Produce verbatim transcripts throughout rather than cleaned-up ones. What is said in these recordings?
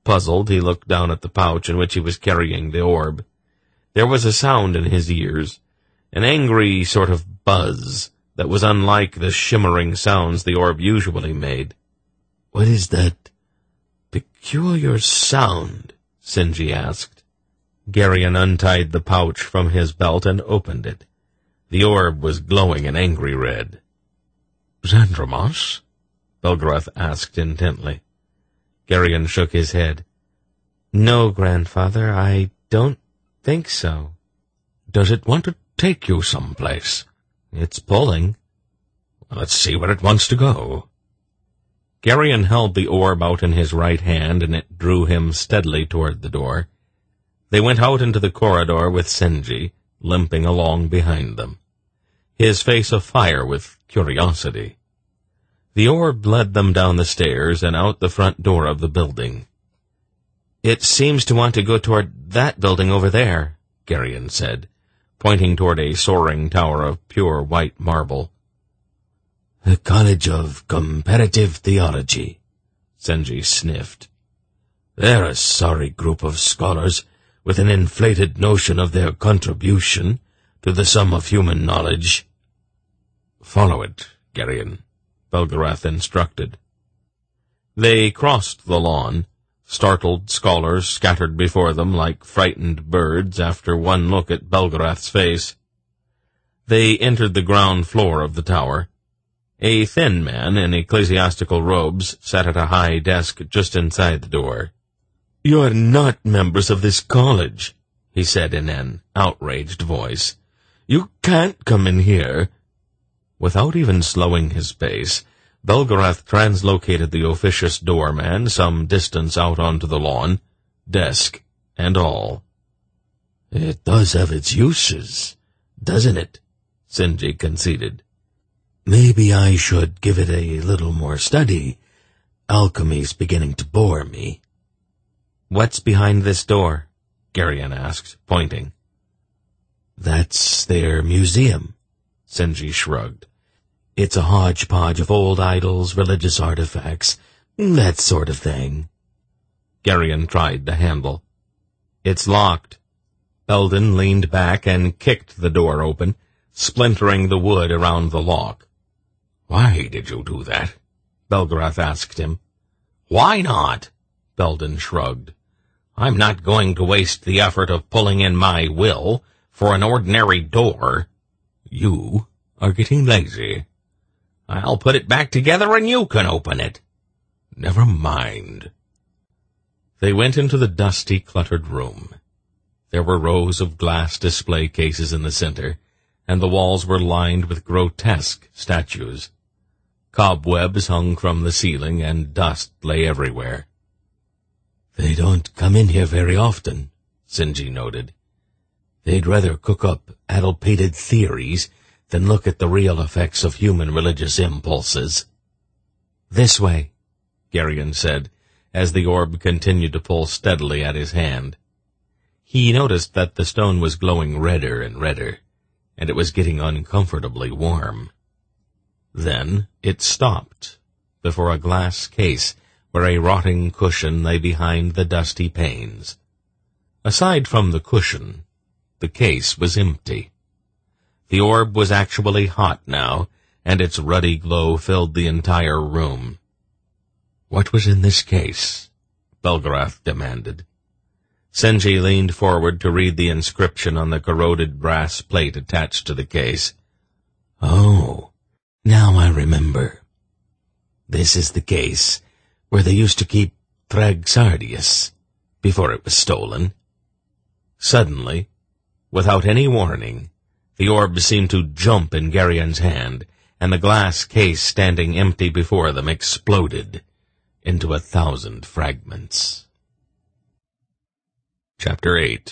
Puzzled, he looked down at the pouch in which he was carrying the orb. There was a sound in his ears, an angry sort of buzz that was unlike the shimmering sounds the orb usually made. "What is that peculiar sound?" Senji asked. Geryon untied the pouch from his belt and opened it. The orb was glowing an angry red. "Xandremos?" Belgarath asked intently. Geryon shook his head. "No, grandfather, I don't think so." "Does it want to take you someplace?" "It's pulling." "Let's see where it wants to go." Geryon held the orb out in his right hand, and it drew him steadily toward the door. They went out into the corridor with Senji, limping along behind them, his face afire with curiosity. The orb led them down the stairs and out the front door of the building. "It seems to want to go toward that building over there," Geryon said, pointing toward a soaring tower of pure white marble. "The College of Comparative Theology," Senji sniffed. "They're a sorry group of scholars with an inflated notion of their contribution to the sum of human knowledge." "Follow it, Geryon," Belgarath instructed. They crossed the lawn. Startled scholars scattered before them like frightened birds after one look at Belgarath's face. They entered the ground floor of the tower. A thin man in ecclesiastical robes sat at a high desk just inside the door. "You're not members of this college," he said in an outraged voice. "You can't come in here." Without even slowing his pace, Belgarath translocated the officious doorman some distance out onto the lawn, desk and all. "It does have its uses, doesn't it?" Senji conceded. "Maybe I should give it a little more study. Alchemy's beginning to bore me." "What's behind this door?" Geryon asked, pointing. "That's their museum," Senji shrugged. "It's a hodgepodge of old idols, religious artifacts, that sort of thing." Geryon tried the handle. "It's locked." Eldon leaned back and kicked the door open, splintering the wood around the lock. "Why did you do that?" Belgarath asked him. "Why not?" Belden shrugged. "I'm not going to waste the effort of pulling in my will for an ordinary door." "You are getting lazy." "I'll put it back together and you can open it." "Never mind." They went into the dusty, cluttered room. There were rows of glass display cases in the center, and the walls were lined with grotesque statues. Cobwebs hung from the ceiling, and dust lay everywhere. "They don't come in here very often," Senji noted. "They'd rather cook up addle-pated theories than look at the real effects of human religious impulses." "This way," Geryon said, as the orb continued to pull steadily at his hand. He noticed that the stone was glowing redder and redder, and it was getting uncomfortably warm. Then it stopped before a glass case where a rotting cushion lay behind the dusty panes. Aside from the cushion, the case was empty. The orb was actually hot now, and its ruddy glow filled the entire room. "What was in this case?" Belgarath demanded. Senji leaned forward to read the inscription on the corroded brass plate attached to the case. "Oh, now I remember. This is the case where they used to keep Thragxardius before it was stolen." Suddenly, without any warning, the orb seemed to jump in Geryon's hand, and the glass case standing empty before them exploded into a thousand fragments. Chapter eight.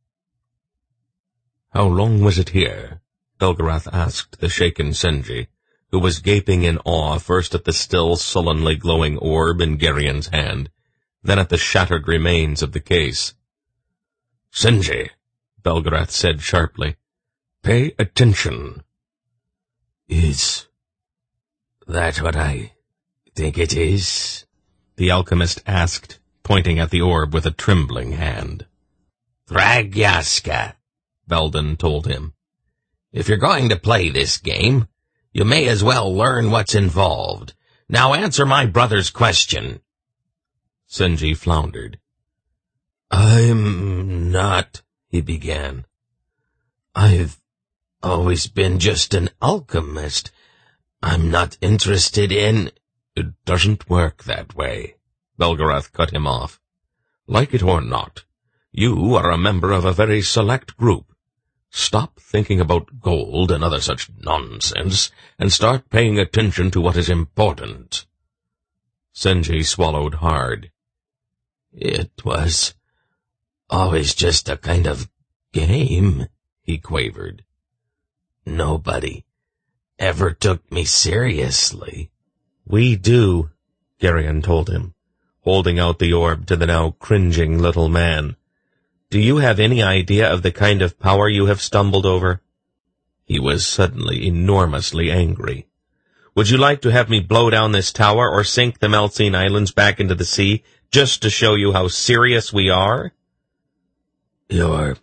"How long was it here?" Belgarath asked the shaken Senji, who was gaping in awe first at the still sullenly glowing orb in Geryon's hand, then at the shattered remains of the case. "Senji," Belgarath said sharply, "pay attention." "Is that what I think it is?" the alchemist asked, pointing at the orb with a trembling hand. Thragyaska, Belden told him. If you're going to play this game, you may as well learn what's involved. Now answer my brother's question. Senji floundered. I'm not, he began. I've always been just an alchemist. I'm not interested in... It doesn't work that way, Belgarath cut him off. Like it or not, you are a member of a very select group. Stop thinking about gold and other such nonsense, and start paying attention to what is important. Senji swallowed hard. It was always just a kind of game, he quavered. Nobody ever took me seriously. We do, Geryon told him, holding out the orb to the now cringing little man. Do you have any idea of the kind of power you have stumbled over? He was suddenly enormously angry. Would you like to have me blow down this tower or sink the Meltsine Islands back into the sea just to show you how serious we are? You're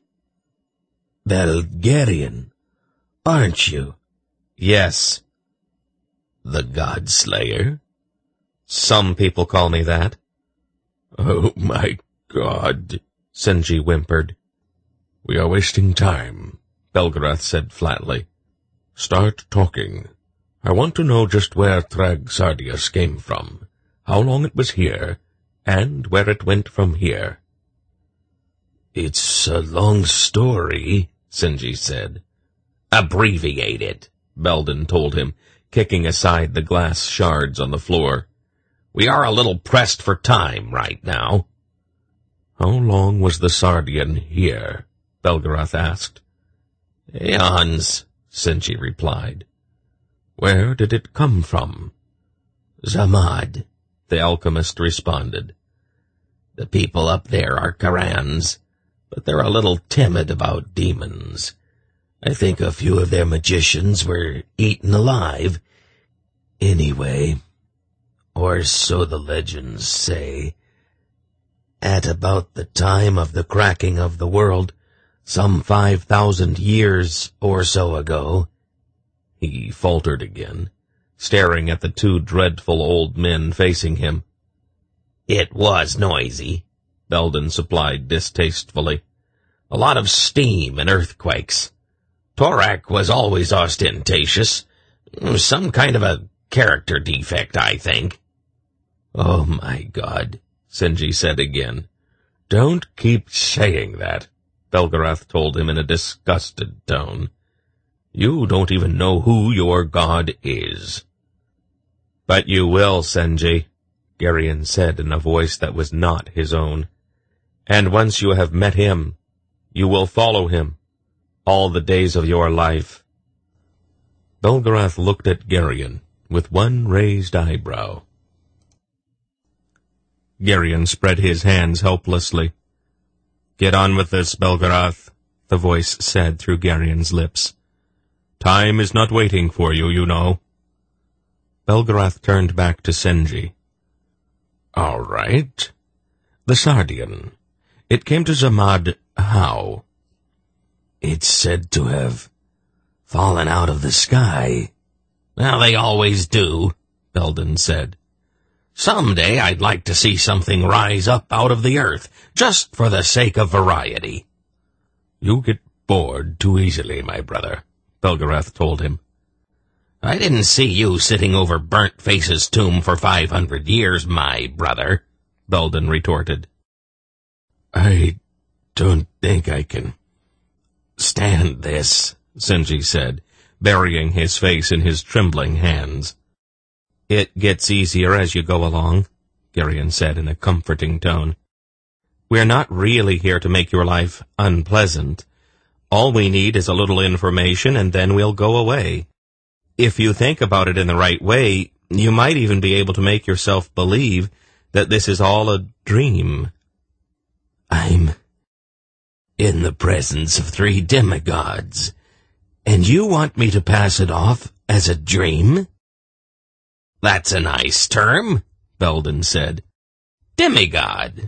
Belgarian, aren't you? Yes. The Godslayer? Some people call me that. Oh my God, Senji whimpered. We are wasting time, Belgarath said flatly. Start talking. I want to know just where Thrag Sardius came from, how long it was here, and where it went from here. It's a long story, Senji said. Abbreviate it, Belden told him, kicking aside the glass shards on the floor. We are a little pressed for time right now. How long was the Sardian here? Belgarath asked. Eons, Senji replied. Where did it come from? Zamad, the alchemist responded. The people up there are Karans, but they're a little timid about demons. I think a few of their magicians were eaten alive. Anyway, or so the legends say. At about the time of the cracking of the world, some five thousand years or so ago, he faltered again, staring at the two dreadful old men facing him. It was noisy, Belden supplied distastefully. A lot of steam and earthquakes. Torak was always ostentatious. Some kind of a character defect, I think. Oh my God, Senji said again. Don't keep saying that, Belgarath told him in a disgusted tone. You don't even know who your god is. But you will, Senji, Geryon said in a voice that was not his own. And once you have met him, you will follow him all the days of your life. Belgarath looked at Geryon with one raised eyebrow. Geryon spread his hands helplessly. Get on with this, Belgarath, the voice said through Geryon's lips. Time is not waiting for you, you know. Belgarath turned back to Senji. All right. The Sardian. It came to Zamad how? It's said to have fallen out of the sky. Well, they always do, Belden said. Someday I'd like to see something rise up out of the earth, just for the sake of variety. You get bored too easily, my brother, Belgarath told him. I didn't see you sitting over Burnt Face's tomb for five hundred years, my brother, Belden retorted. I don't think I can stand this, Senji said, burying his face in his trembling hands. It gets easier as you go along, Geryon said in a comforting tone. We're not really here to make your life unpleasant. All we need is a little information, and then we'll go away. If you think about it in the right way, you might even be able to make yourself believe that this is all a dream. I'm in the presence of three demigods, and you want me to pass it off as a dream? That's a nice term, Belden said. Demigod.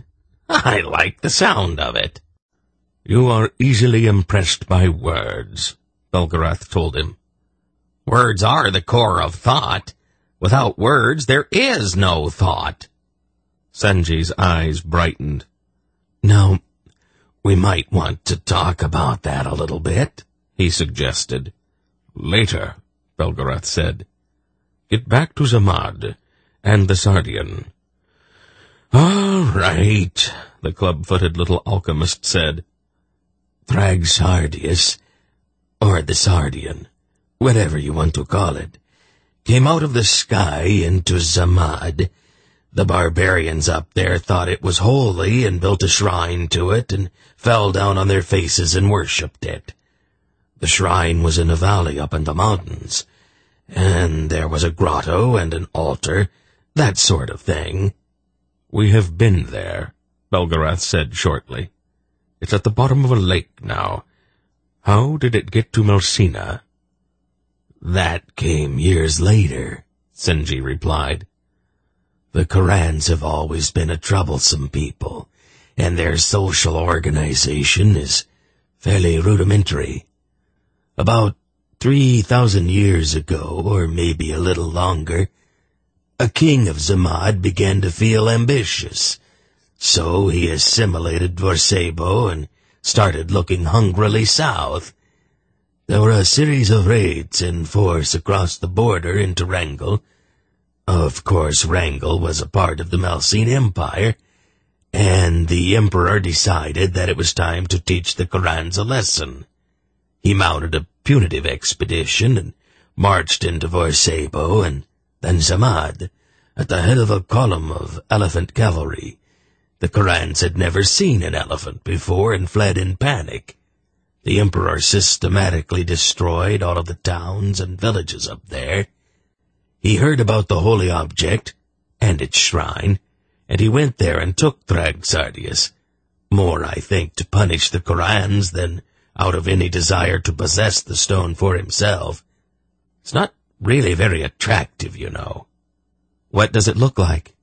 I like the sound of it. You are easily impressed by words, Belgarath told him. Words are the core of thought. Without words, there is no thought. Sinji's eyes brightened. Now, we might want to talk about that a little bit, he suggested. Later, Belgarath said. Get back to Zamad and the Sardian. All right, the club-footed little alchemist said. Thrag Sardius, or the Sardian, whatever you want to call it, came out of the sky into Zamad. The barbarians up there thought it was holy and built a shrine to it and fell down on their faces and worshipped it. The shrine was in a valley up in the mountains, and there was a grotto and an altar, that sort of thing. We have been there, Belgarath said shortly. It's at the bottom of a lake now. How did it get to Melsina? That came years later, Sinji replied. The Korans have always been a troublesome people, and their social organization is fairly rudimentary. About three thousand years ago, or maybe a little longer, a king of Zamad began to feel ambitious, so he assimilated Dvorsebo and started looking hungrily south. There were a series of raids in force across the border into Wrangel. Of course, Wrangel was a part of the Melsine Empire, and the Emperor decided that it was time to teach the Korans a lesson. He mounted a punitive expedition and marched into Dvorsebo and then Zamad, at the head of a column of elephant cavalry. The Korans had never seen an elephant before and fled in panic. The Emperor systematically destroyed all of the towns and villages up there. He heard about the holy object and its shrine, and he went there and took Thrag Sardius, more, I think, to punish the Korans than out of any desire to possess the stone for himself. It's not really very attractive, you know. What does it look like?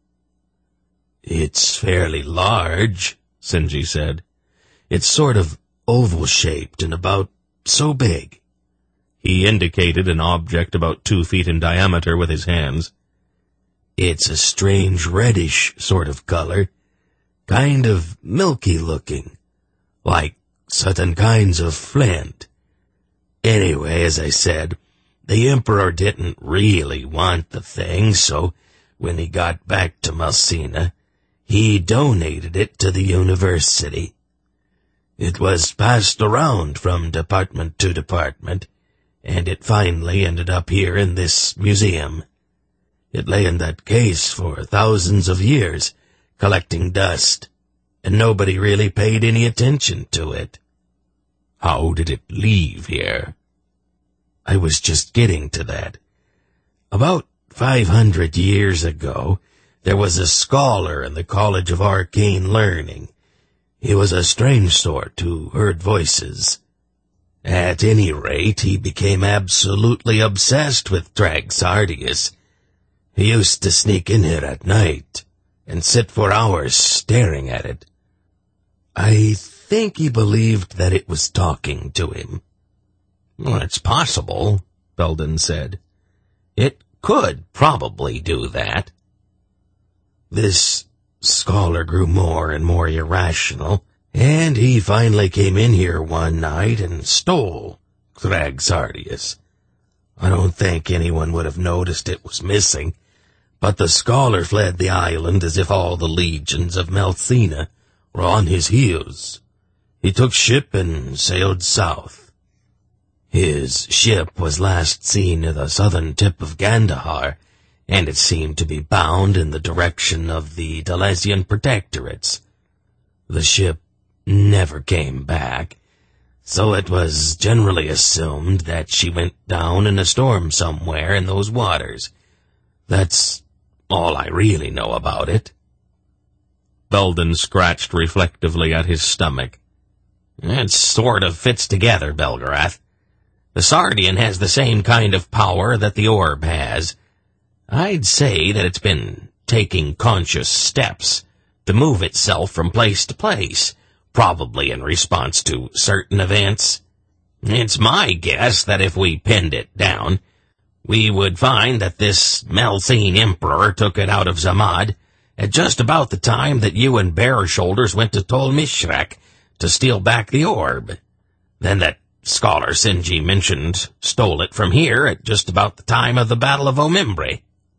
It's fairly large, Sinji said. It's sort of oval-shaped and about so big. He indicated an object about two feet in diameter with his hands. It's a strange reddish sort of color, kind of milky-looking, like certain kinds of flint. Anyway, as I said, the Emperor didn't really want the thing, so when he got back to Melsina, he donated it to the university. It was passed around from department to department, and it finally ended up here in this museum. It lay in that case for thousands of years, collecting dust, and nobody really paid any attention to it. How did it leave here? I was just getting to that. About five hundred years ago, there was a scholar in the College of Arcane Learning. He was a strange sort who heard voices. At any rate, he became absolutely obsessed with Thrag Sardius. He used to sneak in here at night and sit for hours staring at it. I think he believed that it was talking to him. Well, it's possible, Belden said. It could probably do that. This scholar grew more and more irrational, and he finally came in here one night and stole Thrag Sardius. I don't think anyone would have noticed it was missing, but the scholar fled the island as if all the legions of Melsina were on his heels. He took ship and sailed south. His ship was last seen at the southern tip of Gandahar, and it seemed to be bound in the direction of the Delesian protectorates. The ship never came back, so it was generally assumed that she went down in a storm somewhere in those waters. That's all I really know about it. Belden scratched reflectively at his stomach. It sort of fits together, Belgarath. The Sardian has the same kind of power that the orb has. I'd say that it's been taking conscious steps to move itself from place to place, probably in response to certain events. It's my guess that if we pinned it down, we would find that this Melzene Emperor took it out of Zamad at just about the time that you and Bare Shoulders went to Tol Mishrek to steal back the orb. Then that scholar Sinji mentioned stole it from here at just about the time of the Battle of Omimbre.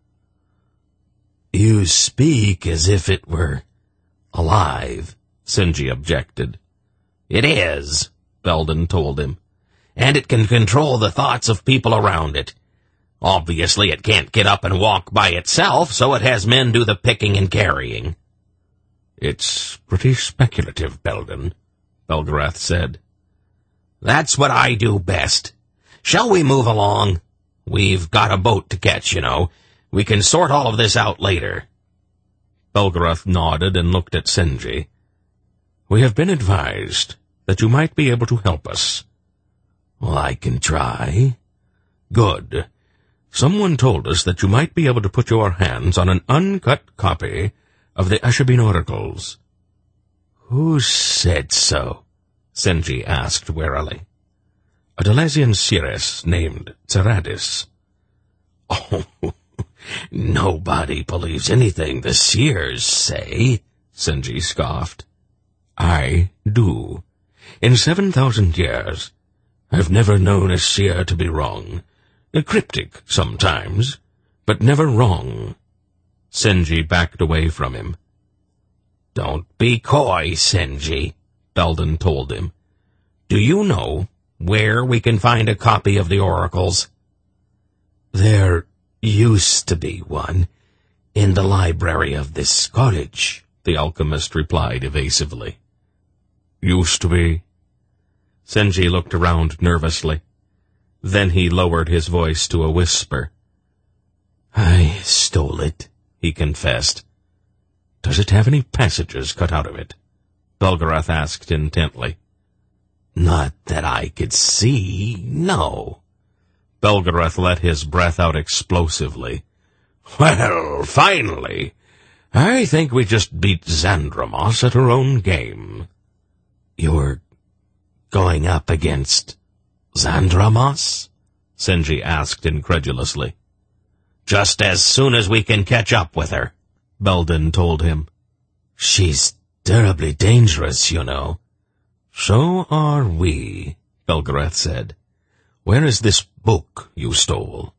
You speak as if it were alive, Sinji objected. It is, Belden told him, and it can control the thoughts of people around it. Obviously, it can't get up and walk by itself, so it has men do the picking and carrying. It's pretty speculative, Belden, Belgarath said. That's what I do best. Shall we move along? We've got a boat to catch, you know. We can sort all of this out later. Belgarath nodded and looked at Sinji. We have been advised that you might be able to help us. Well, I can try. Good. Someone told us that you might be able to put your hands on an uncut copy of the Eshabin Oracles. Who said so? Sinji asked warily. A Delasian seeress named Zeradis. Oh, nobody believes anything the seers say, Sinji scoffed. I do. In seven thousand years, I've never known a seer to be wrong. Cryptic sometimes, but never wrong. Sinji backed away from him. Don't be coy, Sinji, Belden told him. Do you know where we can find a copy of the oracles? There used to be one in the library of this cottage, the alchemist replied evasively. Used to be? Sinji looked around nervously. Then he lowered his voice to a whisper. I stole it, he confessed. Does it have any passages cut out of it? Belgarath asked intently. Not that I could see, no. Belgarath let his breath out explosively. Well, finally, I think we just beat Xandramos at her own game. You're going up against Xandramos? Sinji asked incredulously. Just as soon as we can catch up with her, Belden told him. She's terribly dangerous, you know. So are we, Belgarath said. Where is this book you stole?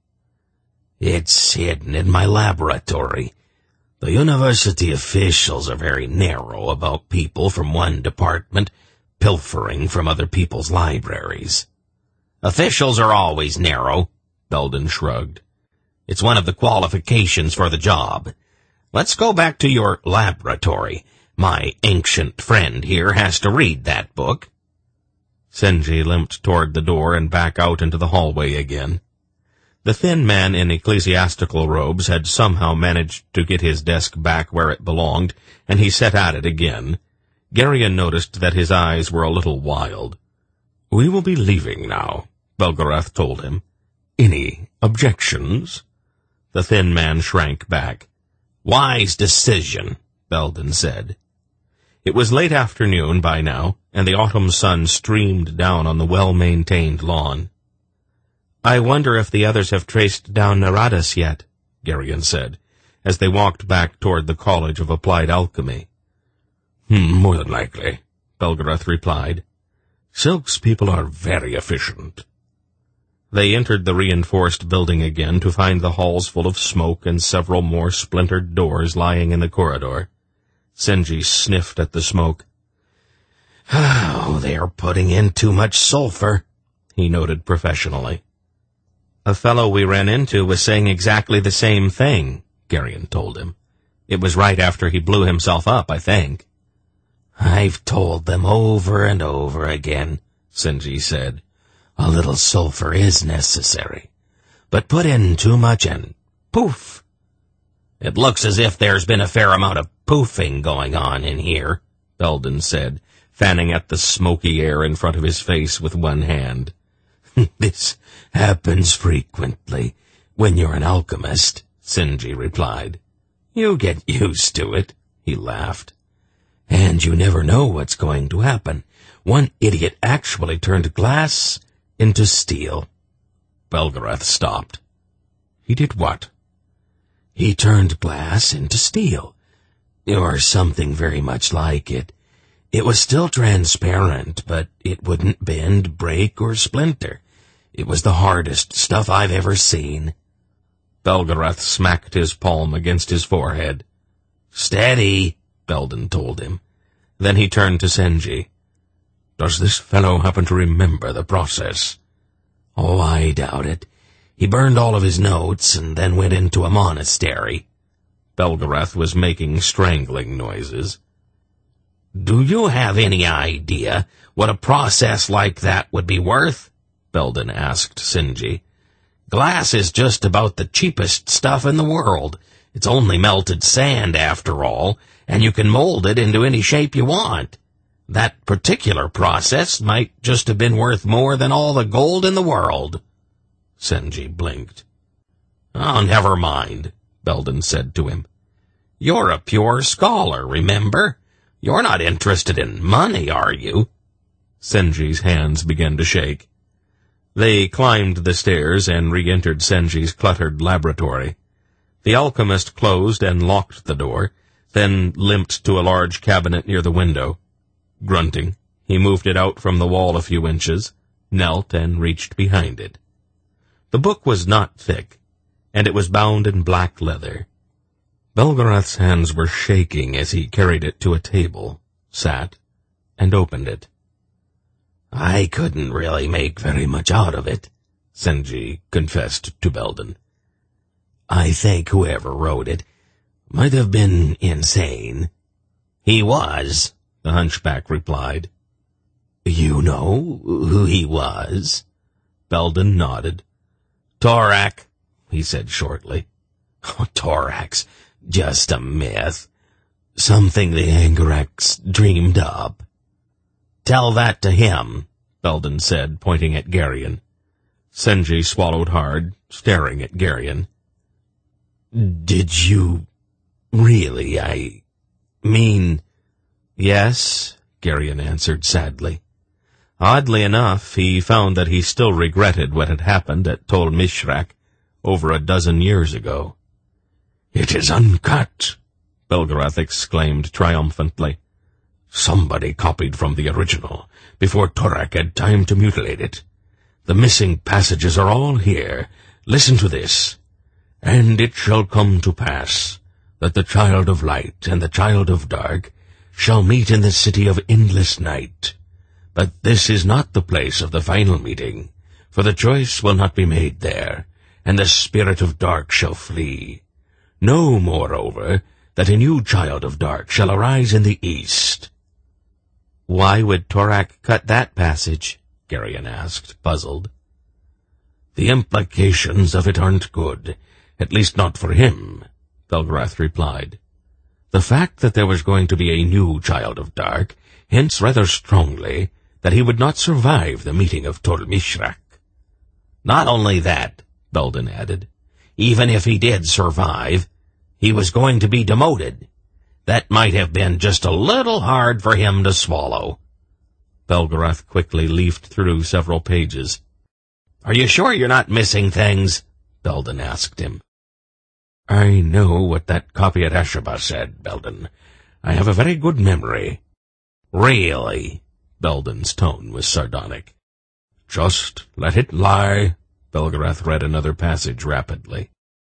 It's hidden in my laboratory. The university officials are very narrow about people from one department pilfering from other people's libraries. Officials are always narrow, Belden shrugged. It's one of the qualifications for the job. Let's go back to your laboratory. My ancient friend here has to read that book. Sinji limped toward the door and back out into the hallway again. The thin man in ecclesiastical robes had somehow managed to get his desk back where it belonged, and he sat at it again. Geryon noticed that his eyes were a little wild. We will be leaving now, Belgarath told him. Any objections? The thin man shrank back. Wise decision, Belden said. It was late afternoon by now, and the autumn sun streamed down on the well-maintained lawn. I wonder if the others have traced down Naradas yet, Geryon said, as they walked back toward the College of Applied Alchemy. Hmm, more than likely, Belgarath replied. Silk's people are very efficient. They entered the reinforced building again to find the halls full of smoke and several more splintered doors lying in the corridor. Sinji sniffed at the smoke. Oh, they are putting in too much sulfur, he noted professionally. A fellow we ran into was saying exactly the same thing, Geryon told him. It was right after he blew himself up, I think. I've told them over and over again, Sinji said. A little sulfur is necessary. But put in too much and poof. It looks as if there's been a fair amount of poofing going on in here, Belden said, fanning at the smoky air in front of his face with one hand. This happens frequently when you're an alchemist, Sinji replied. You get used to it, he laughed. "And you never know what's going to happen. One idiot actually turned glass into steel." Belgarath stopped. "He did what?" "He turned glass into steel, or something very much like it. It was still transparent, but it wouldn't bend, break, or splinter. It was the hardest stuff I've ever seen." Belgarath smacked his palm against his forehead. "Steady," Belden told him. Then he turned to Senji. "Does this fellow happen to remember the process?" "Oh, I doubt it. He burned all of his notes and then went into a monastery." Belgarath was making strangling noises. "Do you have any idea what a process like that would be worth?" Belden asked Senji. "Glass is just about the cheapest stuff in the world. It's only melted sand, after all, and you can mold it into any shape you want. That particular process might just have been worth more than all the gold in the world." Senji blinked. "Oh, never mind," Belden said to him. "You're a pure scholar, remember? You're not interested in money, are you?" Senji's hands began to shake. They climbed the stairs and re-entered Senji's cluttered laboratory. The alchemist closed and locked the door, then limped to a large cabinet near the window. Grunting, he moved it out from the wall a few inches, knelt and reached behind it. The book was not thick, and it was bound in black leather. Belgarath's hands were shaking as he carried it to a table, sat, and opened it. "I couldn't really make very much out of it," Senji confessed to Belden. "I think whoever wrote it might have been insane." "He was," the hunchback replied. "You know who he was?" Belden nodded. "Torak," he said shortly. "Oh, Torak's just a myth. Something the Angaraks dreamed up." "Tell that to him," Belden said, pointing at Geryon. Senji swallowed hard, staring at Geryon. "Did you really, I mean—" "Yes," Geryon answered sadly. Oddly enough, he found that he still regretted what had happened at Tol Mishrak over a dozen years ago. "It is uncut," Belgarath exclaimed triumphantly. "Somebody copied from the original before Torak had time to mutilate it. The missing passages are all here. Listen to this. And it shall come to pass that the child of light and the child of dark shall meet in the city of endless night. But this is not the place of the final meeting, for the choice will not be made there, and the spirit of dark shall flee. Know, moreover, that a new child of dark shall arise in the east." "Why would Torak cut that passage?" Geryon asked, puzzled. "The implications of it aren't good, at least not for him," Belgarath replied. "The fact that there was going to be a new child of dark hints rather strongly that he would not survive the meeting of Tol Mishrak." "Not only that," Belden added, "even if he did survive, he was going to be demoted. That might have been just a little hard for him to swallow." Belgarath quickly leafed through several pages. "Are you sure you're not missing things?" Belden asked him. "I know what that copy at Ashaba said, Belden. I have a very good memory." "Really?" Belden's tone was sardonic. "Just let it lie." Belgarath read another passage rapidly.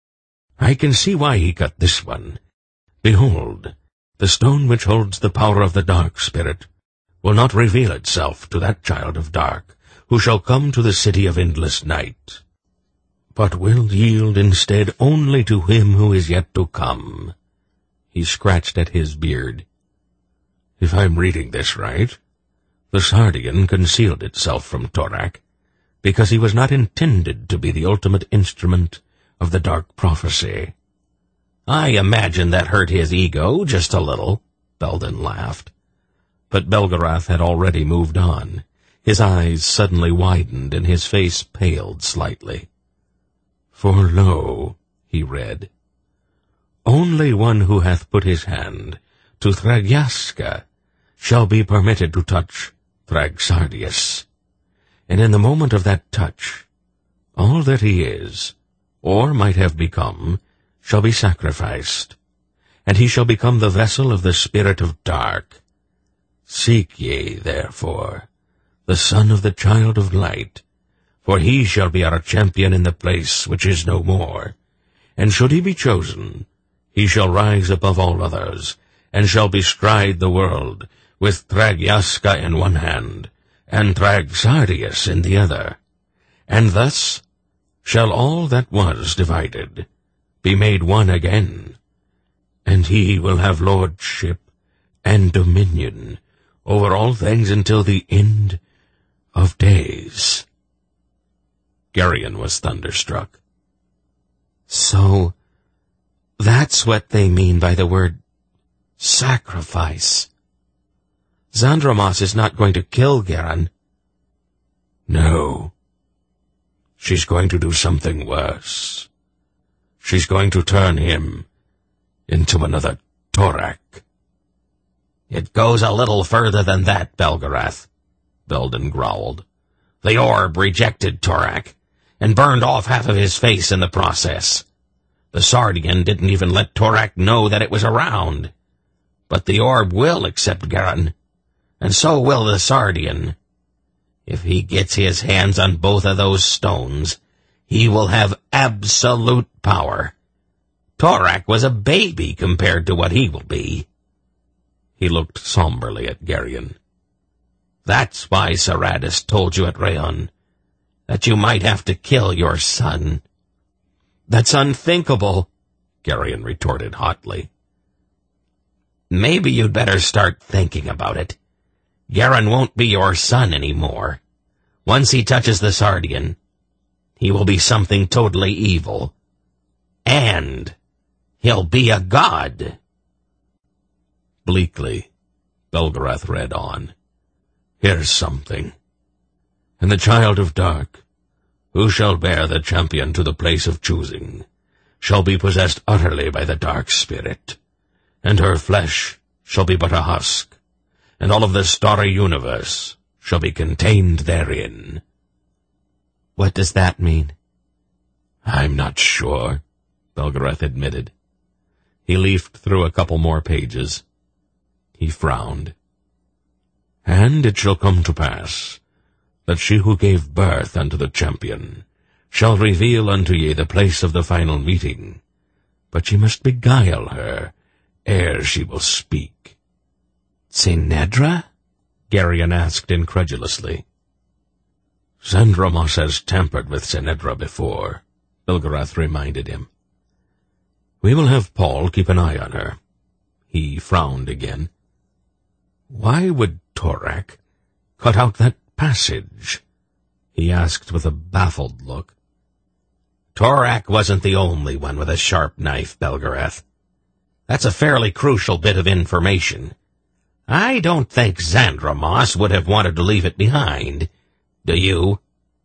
"I can see why he cut this one. Behold, the stone which holds the power of the dark spirit will not reveal itself to that child of dark who shall come to the city of endless night, but will yield instead only to him who is yet to come." He scratched at his beard. "If I'm reading this right, the Sardian concealed itself from Torak because he was not intended to be the ultimate instrument of the dark prophecy." "I imagine that hurt his ego just a little," Belden laughed. But Belgarath had already moved on. His eyes suddenly widened and his face paled slightly. "For lo," he read, "only one who hath put his hand to Thragyaska shall be permitted to touch Thragsardius. And in the moment of that touch, all that he is, or might have become, shall be sacrificed, and he shall become the vessel of the spirit of dark. Seek ye, therefore, the son of the child of light, for he shall be our champion in the place which is no more. And should he be chosen, he shall rise above all others, and shall bestride the world, with Thragyaska in one hand, and Thragsardius in the other. And thus shall all that was divided be made one again, and he will have lordship and dominion over all things until the end of days. Geryon was thunderstruck. So, that's what they mean by the word sacrifice. Xandromos is not going to kill Geron. No. She's going to do something worse. She's going to turn him into another Torak. It goes a little further than that, Belgarath, Belden growled. The orb rejected Torak, and burned off half of his face in the process. The Sardian didn't even let Torak know that it was around. But the orb will accept Geron, and so will the Sardian. If he gets his hands on both of those stones, he will have absolute power. Torak was a baby compared to what he will be. He looked somberly at Geryon. That's why Saradis told you at Rayon that you might have to kill your son. That's unthinkable, Geryon retorted hotly. Maybe you'd better start thinking about it. Geron won't be your son anymore. Once he touches the Sardian, he will be something totally evil. And he'll be a god. Bleakly, Belgarath read on. Here's something. And the child of dark, who shall bear the champion to the place of choosing, shall be possessed utterly by the dark spirit, and her flesh shall be but a husk, and all of the starry universe shall be contained therein. What does that mean? I'm not sure, Belgarath admitted. He leafed through a couple more pages. He frowned. And it shall come to pass that she who gave birth unto the champion shall reveal unto ye the place of the final meeting, but ye must beguile her ere she will speak. Sinedra? Geryon asked incredulously. Xandromos has tampered with Sinedra before, Belgarath reminded him. We will have Paul keep an eye on her. He frowned again. Why would Torak cut out that passage? He asked with a baffled look. Torak wasn't the only one with a sharp knife, Belgarath. That's a fairly crucial bit of information. I don't think Xandromos would have wanted to leave it behind. Do you?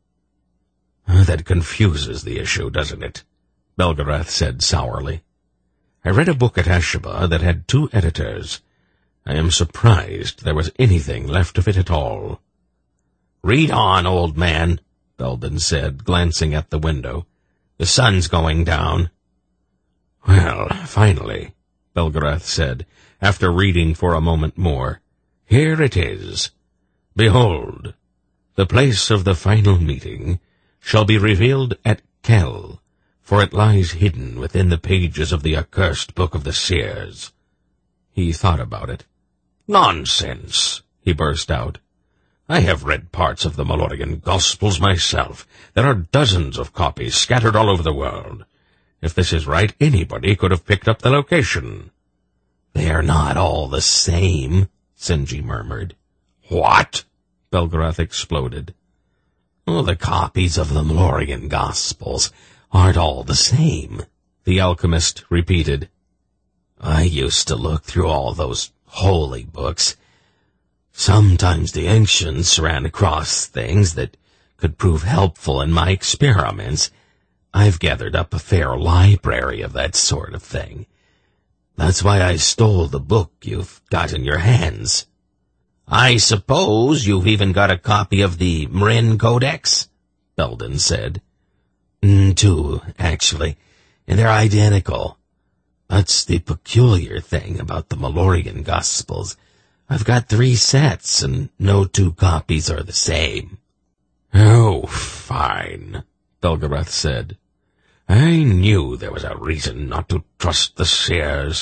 That confuses the issue, doesn't it? Belgarath said sourly. I read a book at Ashaba that had two editors. I am surprised there was anything left of it at all. Read on, old man, Belden said, glancing at the window. The sun's going down. Well, finally, Belgarath said, after reading for a moment more. Here it is. Behold, the place of the final meeting shall be revealed at Kel, for it lies hidden within the pages of the accursed Book of the Seers. He thought about it. Nonsense, he burst out. I have read parts of the Malorian Gospels myself. There are dozens of copies scattered all over the world. If this is right, anybody could have picked up the location. They're not all the same, Sinji murmured. What? Belgarath exploded. Oh, the copies of the Malorian Gospels aren't all the same, the alchemist repeated. I used to look through all those holy books. Sometimes the ancients ran across things that could prove helpful in my experiments. I've gathered up a fair library of that sort of thing. That's why I stole the book you've got in your hands. I suppose you've even got a copy of the Marin Codex? Belden said. Mm, two, actually, and they're identical. That's the peculiar thing about the Malorian Gospels. I've got three sets, and no two copies are the same. Oh, fine, Belgarath said. I knew there was a reason not to trust the seers.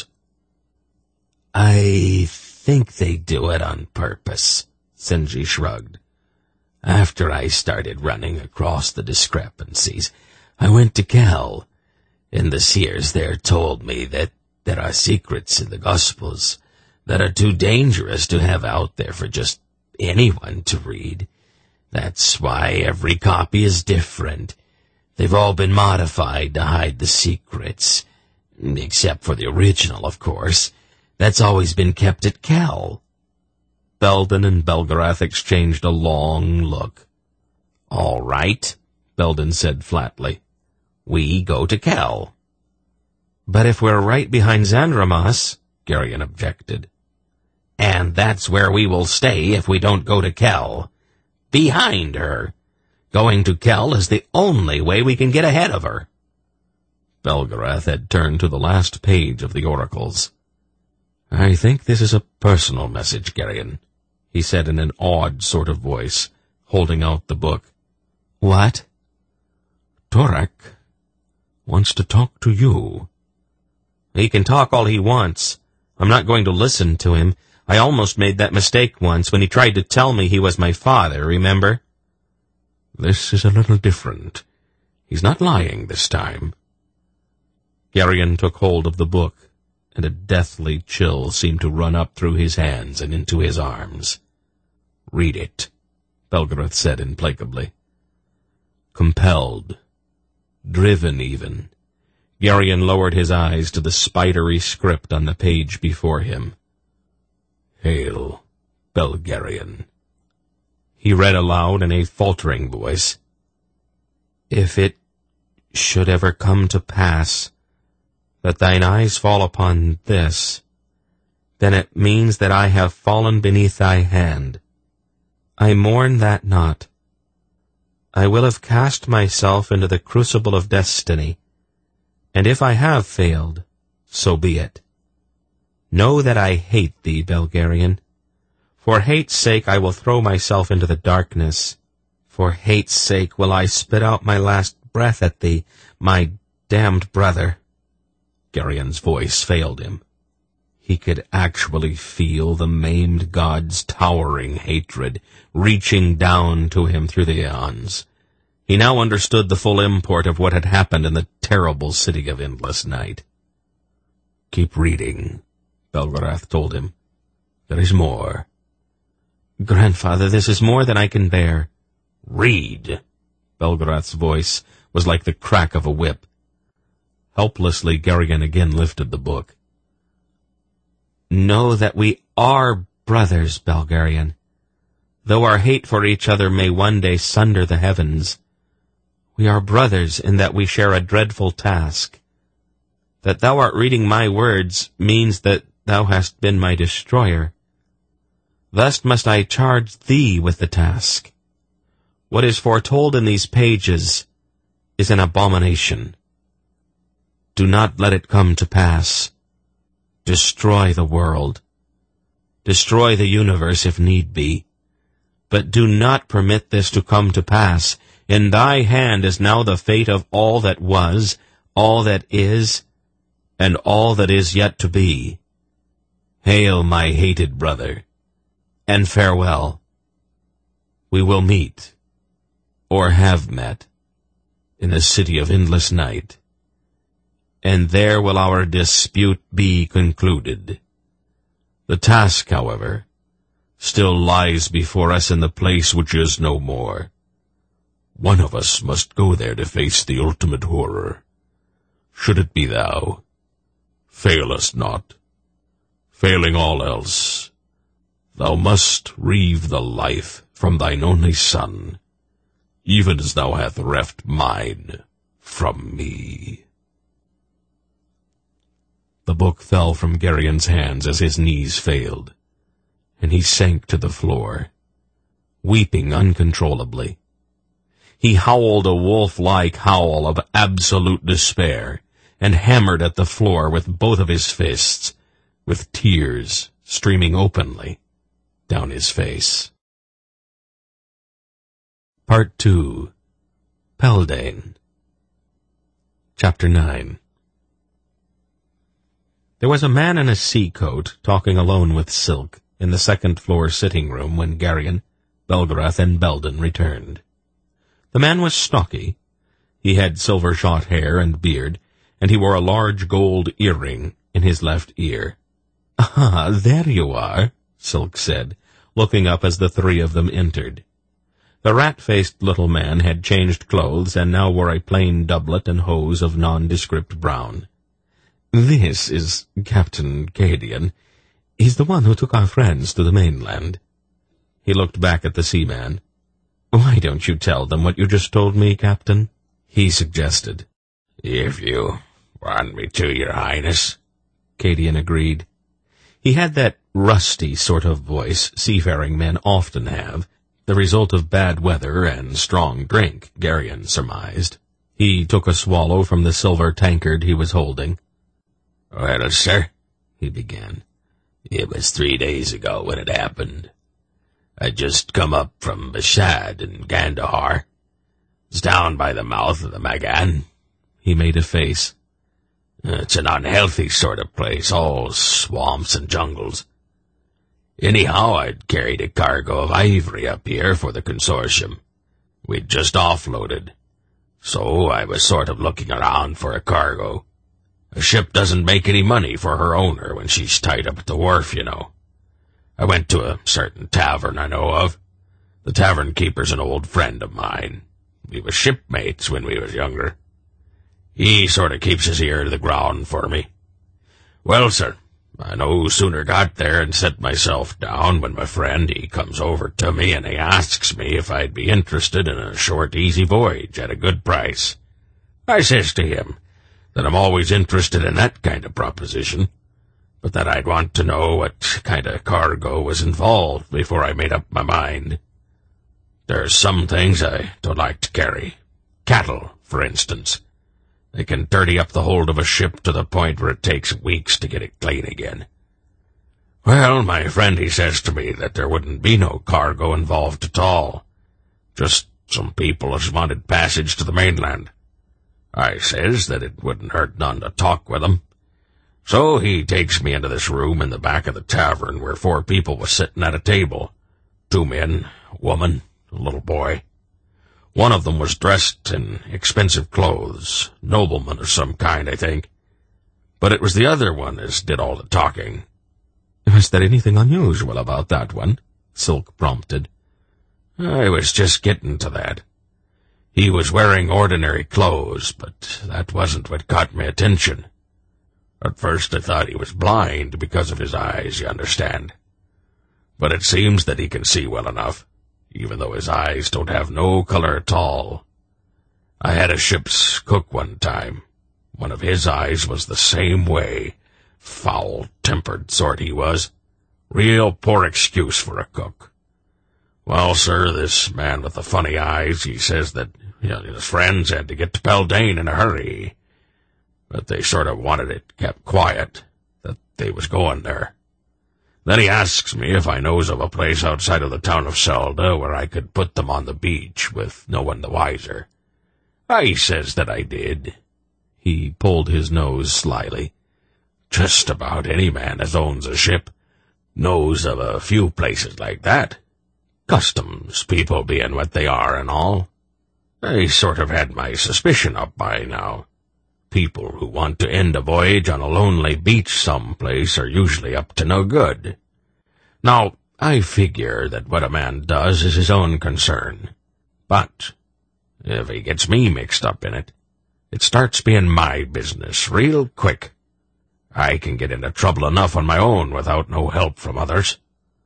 I think they do it on purpose, Sinji shrugged. After I started running across the discrepancies, I went to Cal, and the seers there told me that there are secrets in the Gospels that are too dangerous to have out there for just anyone to read. That's why every copy is different. They've all been modified to hide the secrets, except for the original, of course. That's always been kept at Cal. Belden and Belgarath exchanged a long look. All right, Belden said flatly. We go to Cal. But if we're right behind Xandremos, Garion objected. And that's where we will stay if we don't go to Cal. Behind her. Going to Kel is the only way we can get ahead of her. Belgarath had turned to the last page of the oracles. I think this is a personal message, Garion, he said in an awed sort of voice, holding out the book. What? Torak wants to talk to you. He can talk all he wants. I'm not going to listen to him. I almost made that mistake once when he tried to tell me he was my father, remember? This is a little different. He's not lying this time. Garion took hold of the book, and a deathly chill seemed to run up through his hands and into his arms. Read it, Belgarath said implacably. Compelled, driven even, Garion lowered his eyes to the spidery script on the page before him. Hail, Belgarion. He read aloud in a faltering voice. If it should ever come to pass that thine eyes fall upon this, then it means that I have fallen beneath thy hand. I mourn that not. I will have cast myself into the crucible of destiny, and if I have failed, so be it. Know that I hate thee, Belgarion. For hate's sake I will throw myself into the darkness. For hate's sake will I spit out my last breath at thee, my damned brother. Garion's voice failed him. He could actually feel the maimed god's towering hatred reaching down to him through the aeons. He now understood the full import of what had happened in the terrible city of Endless Night. Keep reading, Belgarath told him. There is more. Grandfather, this is more than I can bear. Read! Belgarath's voice was like the crack of a whip. Helplessly, Garion again lifted the book. Know that we are brothers, Belgarion. Though our hate for each other may one day sunder the heavens, we are brothers in that we share a dreadful task. That thou art reading my words means that thou hast been my destroyer. Thus must I charge thee with the task. What is foretold in these pages is an abomination. Do not let it come to pass. Destroy the world. Destroy the universe if need be. But do not permit this to come to pass. In thy hand is now the fate of all that was, all that is, and all that is yet to be. Hail, my hated brother, and farewell. We will meet, or have met, in the city of Endless Night, and there will our dispute be concluded. The task, however, still lies before us in the place which is no more. One of us must go there to face the ultimate horror. Should it be thou, fail us not. Failing all else, thou must reave the life from thine only son, even as thou hast reft mine from me. The book fell from Gerion's hands as his knees failed, and he sank to the floor, weeping uncontrollably. He howled a wolf-like howl of absolute despair, and hammered at the floor with both of his fists, with tears streaming openly down his face. Part two. Peldane. Chapter nine. There was a man in a sea coat talking alone with Silk in the second-floor sitting-room when Gerion, Belgarath, and Belden returned. The man was stocky. He had silver-shot hair and beard, and he wore a large gold earring in his left ear. "Ah, there you are," Silk said, looking up as the three of them entered. The rat-faced little man had changed clothes and now wore a plain doublet and hose of nondescript brown. "This is Captain Cadian. He's the one who took our friends to the mainland." He looked back at the seaman. "Why don't you tell them what you just told me, Captain?" he suggested. "If you want me to, Your Highness," Cadian agreed. He had that rusty sort of voice seafaring men often have, the result of bad weather and strong drink, Gerion surmised. He took a swallow from the silver tankard he was holding. "Well, sir," he began, "it was three days ago when it happened. I'd just come up from Bashad in Gandahar. It's down by the mouth of the Magan." He made a face. "It's an unhealthy sort of place, all swamps and jungles. Anyhow, I'd carried a cargo of ivory up here for the consortium. We'd just offloaded. So I was sort of looking around for a cargo. A ship doesn't make any money for her owner when she's tied up at the wharf, you know. I went to a certain tavern I know of. The tavern keeper's an old friend of mine. We was shipmates when we was younger. He sort of keeps his ear to the ground for me. Well, sir, I no sooner got there and set myself down when my friend, he comes over to me and he asks me if I'd be interested in a short, easy voyage at a good price. I says to him that I'm always interested in that kind of proposition, but that I'd want to know what kind of cargo was involved before I made up my mind. There's some things I don't like to carry. Cattle, for instance. They can dirty up the hold of a ship to the point where it takes weeks to get it clean again. Well, my friend, he says to me that there wouldn't be no cargo involved at all. Just some people as wanted passage to the mainland. I says that it wouldn't hurt none to talk with them. So he takes me into this room in the back of the tavern where four people was sitting at a table. Two men, a woman, a little boy. One of them was dressed in expensive clothes, nobleman of some kind, I think. But it was the other one as did all the talking. Was there anything unusual about that one? Silk prompted. I was just getting to that. He was wearing ordinary clothes, but that wasn't what caught my attention. At first I thought he was blind because of his eyes, you understand. But it seems that he can see well enough, even though his eyes don't have no color at all. I had a ship's cook one time. One of his eyes was the same way. Foul-tempered sort he was. Real poor excuse for a cook. Well, sir, this man with the funny eyes, he says that you know, his friends had to get to Peldane in a hurry. But they sort of wanted it kept quiet, that they was going there. Then he asks me if I knows of a place outside of the town of Selda where I could put them on the beach with no one the wiser. I says that I did. He pulled his nose slyly. Just about any man as owns a ship knows of a few places like that. Customs people being what they are and all. I sort of had my suspicion up by now. People who want to end a voyage on a lonely beach someplace are usually up to no good. Now, I figure that what a man does is his own concern. But if he gets me mixed up in it, it starts being my business real quick. I can get into trouble enough on my own without no help from others.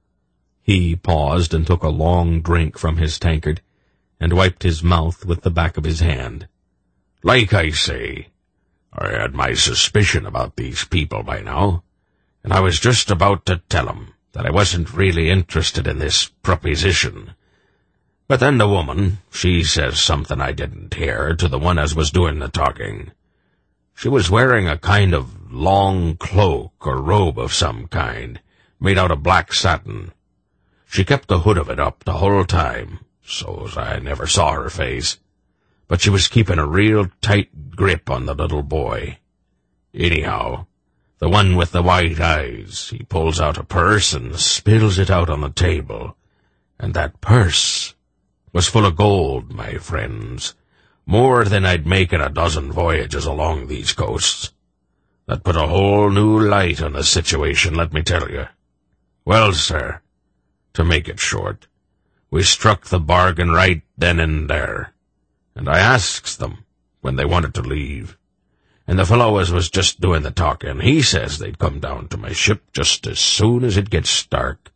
He paused and took a long drink from his tankard, and wiped his mouth with the back of his hand. Like I say, I had my suspicion about these people by now, and I was just about to tell 'em that I wasn't really interested in this proposition. But then the woman, she says something I didn't hear to the one as was doing the talking. She was wearing a kind of long cloak or robe of some kind, made out of black satin. She kept the hood of it up the whole time, so's I never saw her face. But she was keeping a real tight grip on the little boy. Anyhow, the one with the white eyes, he pulls out a purse and spills it out on the table. And that purse was full of gold, my friends, more than I'd make in a dozen voyages along these coasts. That put a whole new light on the situation, let me tell you. Well, sir, to make it short, we struck the bargain right then and there, and I asks them when they wanted to leave. And the fellow as was just doing the talking, he says they'd come down to my ship just as soon as it gets dark.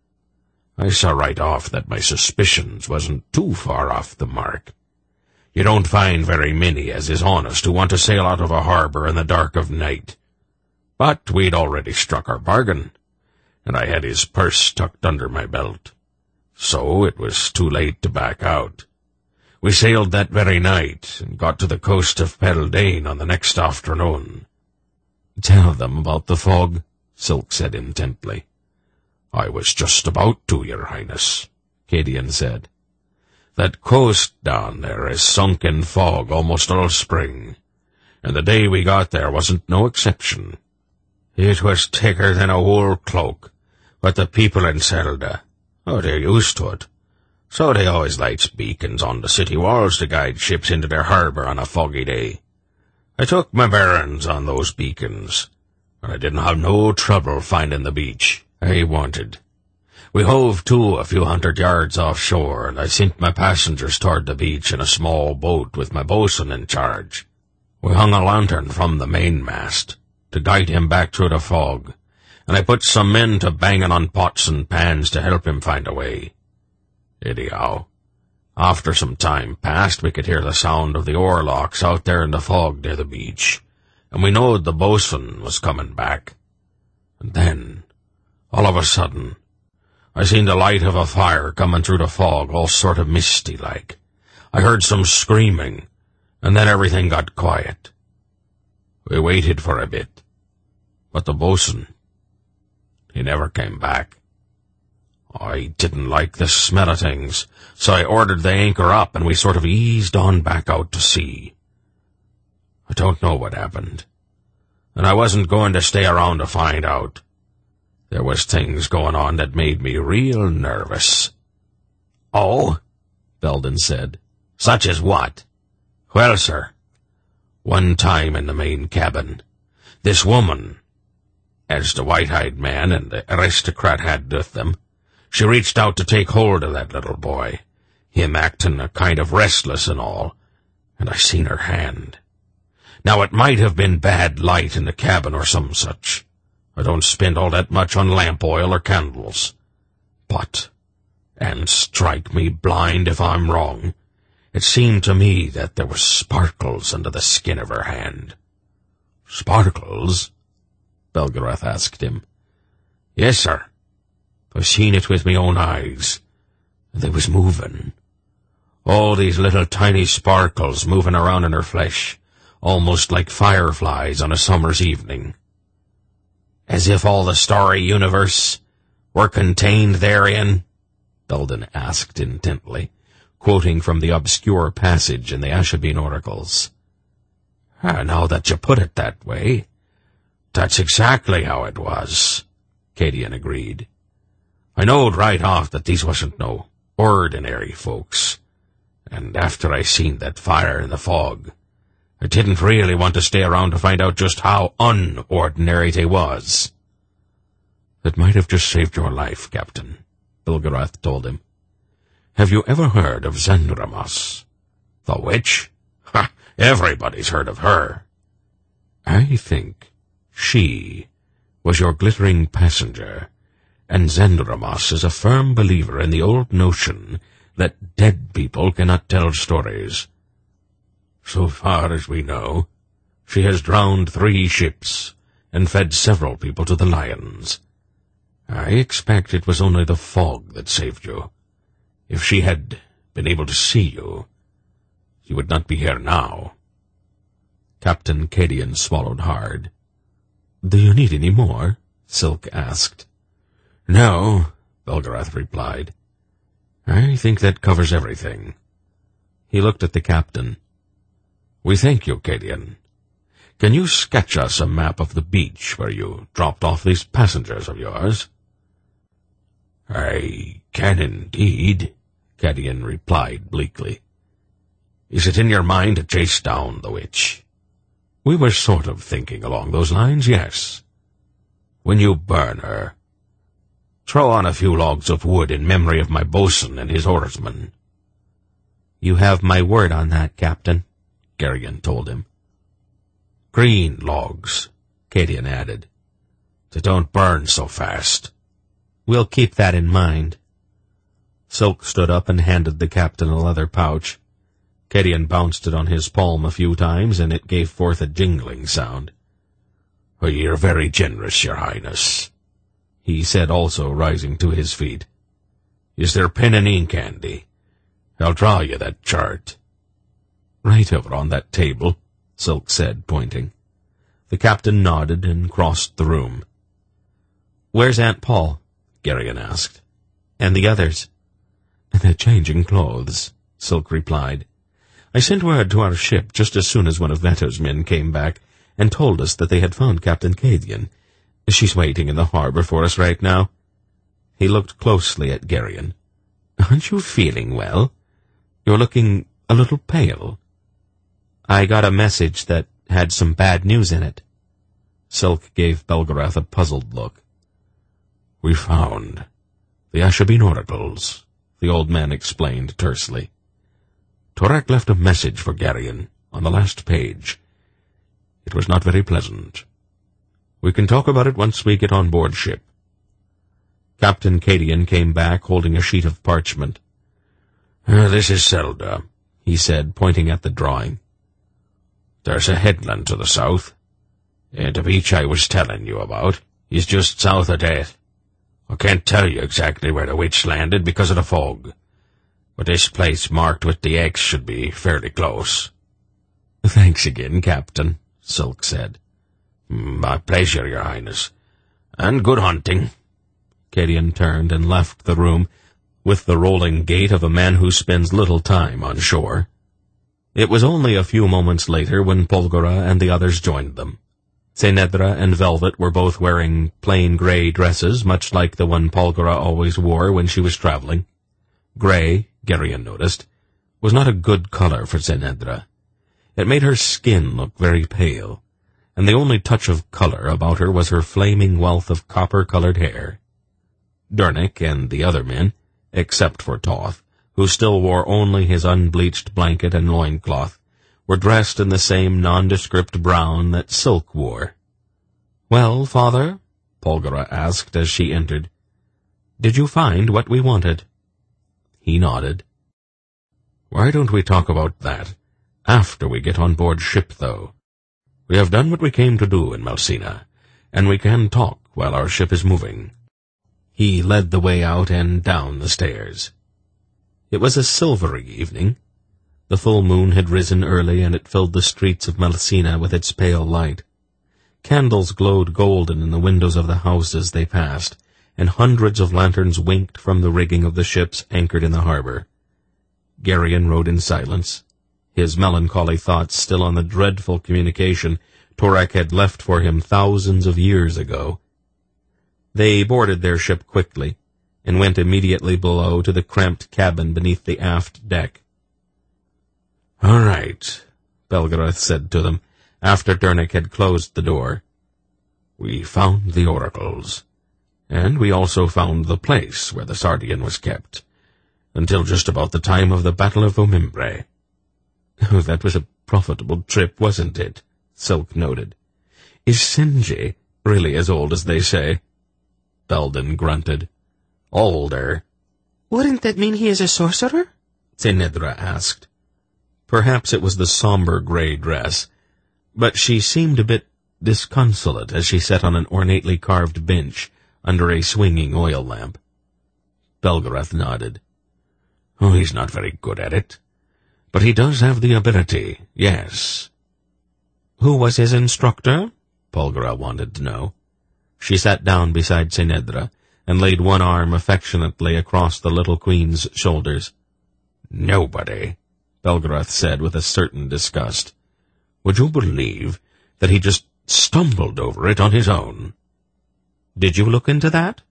I saw right off that my suspicions wasn't too far off the mark. You don't find very many as is honest who want to sail out of a harbor in the dark of night. But we'd already struck our bargain, and I had his purse tucked under my belt. So it was too late to back out. We sailed that very night and got to the coast of Peldane on the next afternoon. Tell them about the fog, Silk said intently. I was just about to, your highness, Cadian said. That coast down there is sunk in fog almost all spring, and the day we got there wasn't no exception. It was thicker than a wool cloak, but the people in Zelda, oh, they're used to it. So they always lights beacons on the city walls to guide ships into their harbor on a foggy day. I took my bearings on those beacons, and I didn't have no trouble finding the beach I wanted. We hove to a few hundred yards offshore, and I sent my passengers toward the beach in a small boat with my bosun in charge. We hung a lantern from the mainmast to guide him back through the fog, and I put some men to banging on pots and pans to help him find a way. Anyhow, after some time passed, we could hear the sound of the oarlocks out there in the fog near the beach, and we knowed the bosun was coming back. And then, all of a sudden, I seen the light of a fire coming through the fog, all sort of misty-like. I heard some screaming, and then everything got quiet. We waited for a bit, but the bosun, he never came back. I didn't like the smell of things, so I ordered the anchor up, and we sort of eased on back out to sea. I don't know what happened, and I wasn't going to stay around to find out. There was things going on that made me real nervous. Oh? Belden said. Such as what? Well, sir, one time in the main cabin, this woman, as the white-eyed man and the aristocrat had with them, she reached out to take hold of that little boy, him acting a kind of restless and all, and I seen her hand. Now, it might have been bad light in the cabin or some such. I don't spend all that much on lamp oil or candles. But, and strike me blind if I'm wrong, it seemed to me that there were sparkles under the skin of her hand. Sparkles? Belgarath asked him. Yes, sir. I've seen it with my own eyes. They was moving. All these little tiny sparkles moving around in her flesh, almost like fireflies on a summer's evening. As if all the starry universe were contained therein, Belden asked intently, quoting from the obscure passage in the Ashabeen Oracles. Ah, now that you put it that way, that's exactly how it was, Cadian agreed. I knowed right off that these wasn't no ordinary folks, and after I seen that fire in the fog, I didn't really want to stay around to find out just how unordinary they was. It might have just saved your life, Captain, Belgarath told him. Have you ever heard of Zandramas? The witch? Ha! Everybody's heard of her. I think she was your glittering passenger, and Zandramas is a firm believer in the old notion that dead people cannot tell stories. So far as we know, She has drowned three ships and fed several people to the lions. I expect it was only the fog that saved you. If she had been able to see you, you would not be here now." Captain Cadian swallowed hard. "Do you need any more?" Silk asked. "No," Belgarath replied. "I think that covers everything." He looked at the captain. "We thank you, Cadian. Can you sketch us a map of the beach where you dropped off these passengers of yours?" "I can indeed," Cadian replied bleakly. "Is it in your mind to chase down the witch?" "We were sort of thinking along those lines, yes." "When you burn her, throw on a few logs of wood in memory of my boatswain and his oarsmen." "You have my word on that, Captain," Geryon told him. "Green logs," Cadian added. "They don't burn so fast." "We'll keep that in mind." Silk stood up and handed the captain a leather pouch. Cadian bounced it on his palm a few times, and it gave forth a jingling sound. "Oh, you're very generous, your highness," he said, also rising to his feet. "Is there pen and ink handy? I'll draw you that chart." "Right over on that table," Silk said, pointing. The captain nodded and crossed the room. "Where's Aunt Paul?" Geryon asked. "And the others?" "They're changing clothes," Silk replied. "I sent word to our ship just as soon as one of Veto's men came back and told us that they had found Captain Cadian. She's waiting in the harbor for us right now." He looked closely at Geryon. "Aren't you feeling well? You're looking a little pale." "I got a message that had some bad news in it." Silk gave Belgarath a puzzled look. "We found the Ashabeen oracles," the old man explained tersely. "Torak left a message for Geryon on the last page. It was not very pleasant. We can talk about it once we get on board ship." Captain Cadian came back holding a sheet of parchment. Uh, "This is Selda," he said, pointing at the drawing. "There's a headland to the south, and the beach I was telling you about is just south of that. I can't tell you exactly where the witch landed because of the fog, but this place marked with the X should be fairly close." "Thanks again, Captain," Silk said. "My pleasure, your highness, and good hunting." Cadian turned and left the room with the rolling gait of a man who spends little time on shore. It was only a few moments later when Polgara and the others joined them. Senedra and Velvet were both wearing plain gray dresses, much like the one Polgara always wore when she was traveling. Gray, Geryon noticed, was not a good color for Senedra. It made her skin look very pale, and the only touch of color about her was her flaming wealth of copper-colored hair. Dernick and the other men, except for Toth, who still wore only his unbleached blanket and loincloth, were dressed in the same nondescript brown that Silk wore. "Well, father?" Polgara asked as she entered. "Did you find what we wanted?" He nodded. "Why don't we talk about that after we get on board ship, though? We have done what we came to do in Malsina, and we can talk while our ship is moving." He led the way out and down the stairs. It was a silvery evening. The full moon had risen early, and it filled the streets of Malsina with its pale light. Candles glowed golden in the windows of the houses they passed, and hundreds of lanterns winked from the rigging of the ships anchored in the harbor. Geryon rode in silence, his melancholy thoughts still on the dreadful communication Torak had left for him thousands of years ago. They boarded their ship quickly, and went immediately below to the cramped cabin beneath the aft deck. "All right," Belgarath said to them, after Dernick had closed the door. "We found the oracles, and we also found the place where the Sardian was kept, until just about the time of the Battle of Omimbre." "Oh, that was a profitable trip, wasn't it?" Silk noted. "Is Sinji really as old as they say?" Belden grunted. "Older." "Wouldn't that mean he is a sorcerer?" Senedra asked. Perhaps it was the somber gray dress, but she seemed a bit disconsolate as she sat on an ornately carved bench under a swinging oil lamp. Belgarath nodded. Oh, he's not very good at it. But he does have the ability, yes. Who was his instructor? Polgara wanted to know. She sat down beside Sinedra and laid one arm affectionately across the little queen's shoulders. Nobody, Belgarath said with a certain disgust. Would you believe that he just stumbled over it on his own? Did you look into that?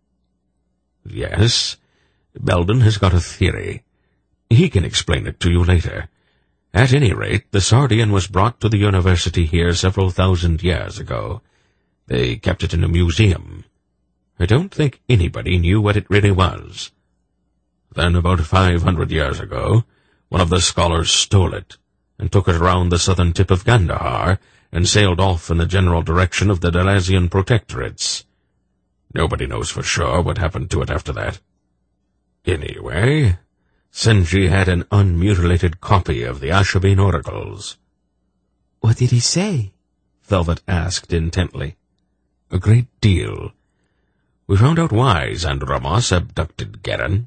Yes. Belden has got a theory. He can explain it to you later. At any rate, the Sardian was brought to the university here several thousand years ago. They kept it in a museum. I don't think anybody knew what it really was. Then, about five hundred years ago, one of the scholars stole it and took it around the southern tip of Kandahar and sailed off in the general direction of the Dalazian protectorates. Nobody knows for sure what happened to it after that. Anyway, Senji had an unmutilated copy of the Ashabin oracles. What did he say? Velvet asked intently. A great deal. We found out why Zandramas abducted Geren.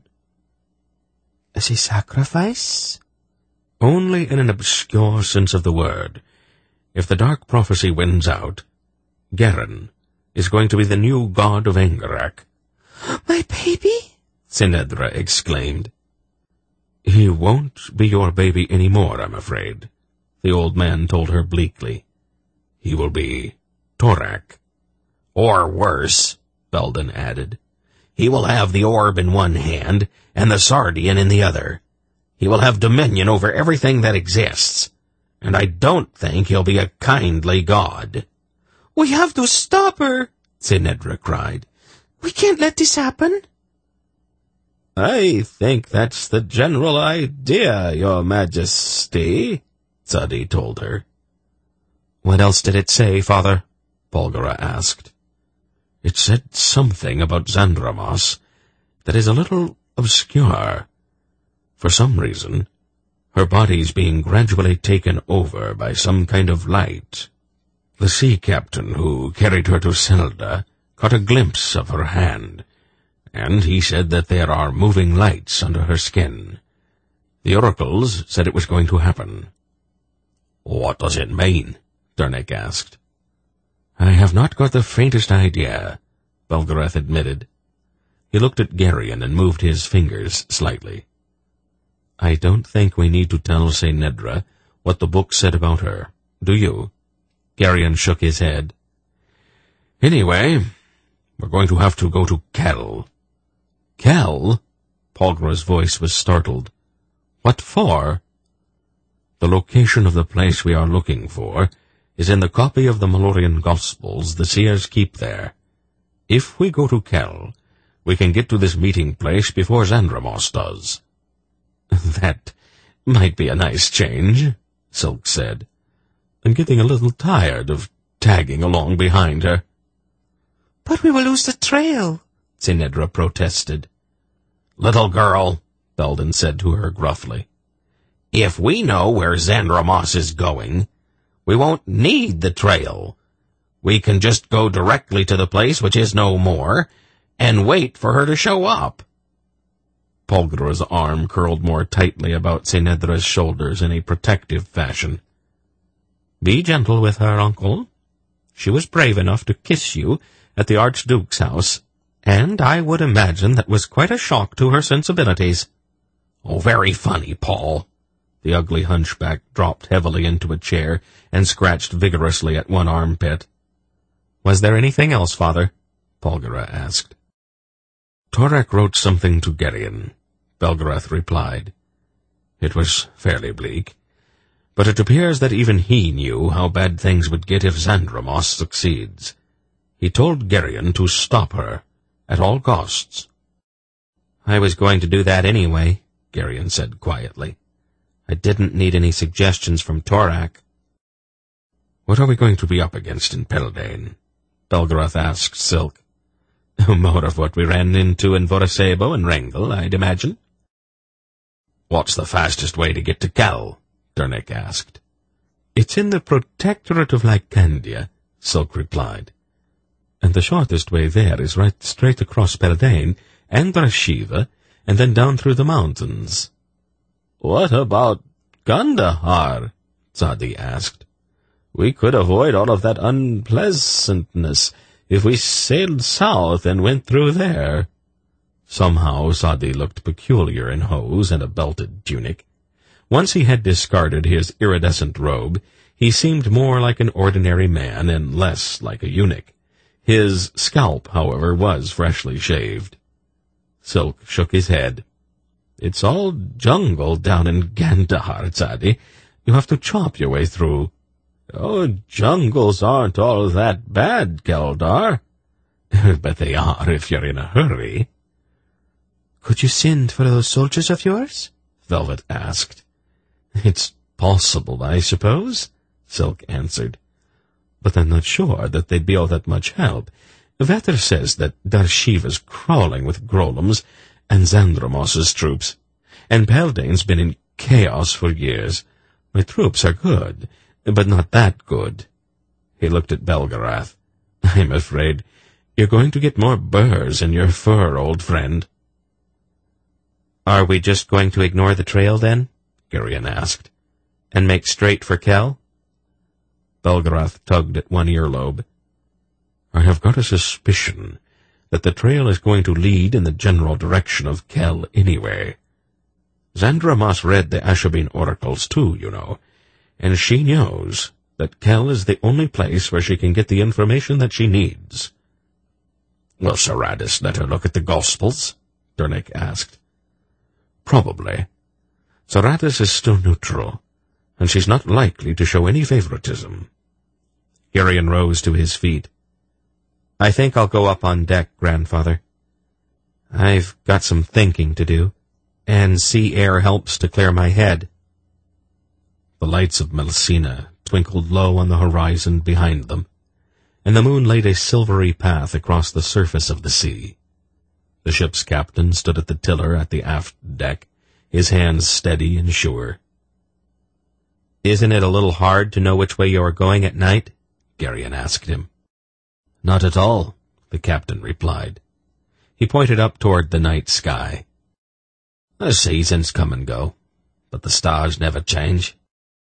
As a sacrifice? Only in an obscure sense of the word. If the dark prophecy wins out, Geren is going to be the new god of Engerak. My baby? Sinedra exclaimed. He won't be your baby any more, I'm afraid, the old man told her bleakly. He will be Torak. Or worse, Belden added. He will have the orb in one hand and the Sardian in the other. He will have dominion over everything that exists, and I don't think he'll be a kindly god. We have to stop her, Sinedra cried. We can't let this happen. I think that's the general idea, Your Majesty, Tzadi told her. What else did it say, Father? Polgara asked. It said something about Zandramas that is a little obscure. For some reason, her body's being gradually taken over by some kind of light. The sea captain who carried her to Selda caught a glimpse of her hand, and he said that there are moving lights under her skin. The oracles said it was going to happen. What does it mean? Dernek asked. I have not got the faintest idea, Belgarath admitted. He looked at Garion and moved his fingers slightly. I don't think we need to tell Sinedra what the book said about her, do you? Garion shook his head. Anyway, we're going to have to go to Kel. Kel? Polgara's voice was startled. What for? The location of the place we are looking for is in the copy of the Malorian Gospels the seers keep there. If we go to Kel, we can get to this meeting place before Zandramas does. That might be a nice change, Silk said. I'm getting a little tired of tagging along behind her. But we will lose the trail, Sinedra protested. Little girl, Belden said to her gruffly, if we know where Zandramas is going, we won't need the trail. We can just go directly to the place which is no more, and wait for her to show up. Polgara's arm curled more tightly about Sinedra's shoulders in a protective fashion. Be gentle with her, uncle. She was brave enough to kiss you at the Archduke's house, and I would imagine that was quite a shock to her sensibilities. Oh, very funny, Paul. The ugly hunchback dropped heavily into a chair and scratched vigorously at one armpit. Was there anything else, Father? Polgara asked. Torak wrote something to Gerion, Belgarath replied. It was fairly bleak, but it appears that even he knew how bad things would get if Zandramas succeeds. He told Gerion to stop her, at all costs. I was going to do that anyway, Gerion said quietly. I didn't need any suggestions from Torak. What are we going to be up against in Peldane? Belgarath asked Silk. More of what we ran into in Vorosebo and Wrangel, I'd imagine. What's the fastest way to get to Kel? Dernek asked. It's in the Protectorate of Lycandia, Silk replied. And the shortest way there is right straight across Peldain and Beersheba, and then down through the mountains. What about Kandahar? Tzadi asked. We could avoid all of that unpleasantness if we sailed south and went through there. Somehow Tzadi looked peculiar in hose and a belted tunic. Once he had discarded his iridescent robe, he seemed more like an ordinary man and less like a eunuch. His scalp, however, was freshly shaved. Silk shook his head. It's all jungle down in Kandahar, Tzadi. You have to chop your way through. Oh, jungles aren't all that bad, Keldar. But they are if you're in a hurry. Could you send for those soldiers of yours? Velvet asked. It's possible, I suppose, Silk answered. But I'm not sure that they'd be all that much help. Vetter says that Beersheba's crawling with Grolems and Xandromos's troops, and Peldain's been in chaos for years. My troops are good, but not that good. He looked at Belgarath. I'm afraid you're going to get more burrs in your fur, old friend. Are we just going to ignore the trail, then? Girion asked. And make straight for Kel? Belgarath tugged at one earlobe. I have got a suspicion that the trail is going to lead in the general direction of Kel anyway. Xandromos read the Ashabin oracles too, you know, and she knows that Kel is the only place where she can get the information that she needs. Will Saradis let her look at the Gospels? Dernick asked. Probably. Saradis is still neutral, and she's not likely to show any favoritism. Girion rose to his feet. I think I'll go up on deck, Grandfather. I've got some thinking to do, and sea air helps to clear my head. The lights of Melsina twinkled low on the horizon behind them, and the moon laid a silvery path across the surface of the sea. The ship's captain stood at the tiller at the aft deck, his hands steady and sure. Isn't it a little hard to know which way you are going at night? Girion asked him. Not at all, the captain replied. He pointed up toward the night sky. The seasons come and go, but the stars never change.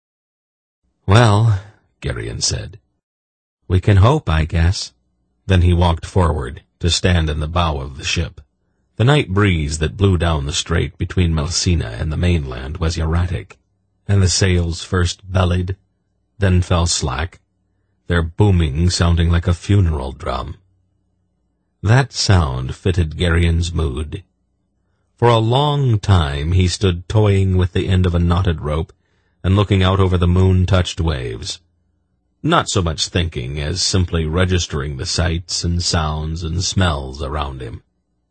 Well, Girion said, we can hope, I guess. Then he walked forward to stand in the bow of the ship. The night breeze that blew down the strait between Melsina and the mainland was erratic, and the sails first bellied, then fell slack, their booming sounding like a funeral drum. That sound fitted Girion's mood. For a long time he stood toying with the end of a knotted rope and looking out over the moon-touched waves, not so much thinking as simply registering the sights and sounds and smells around him.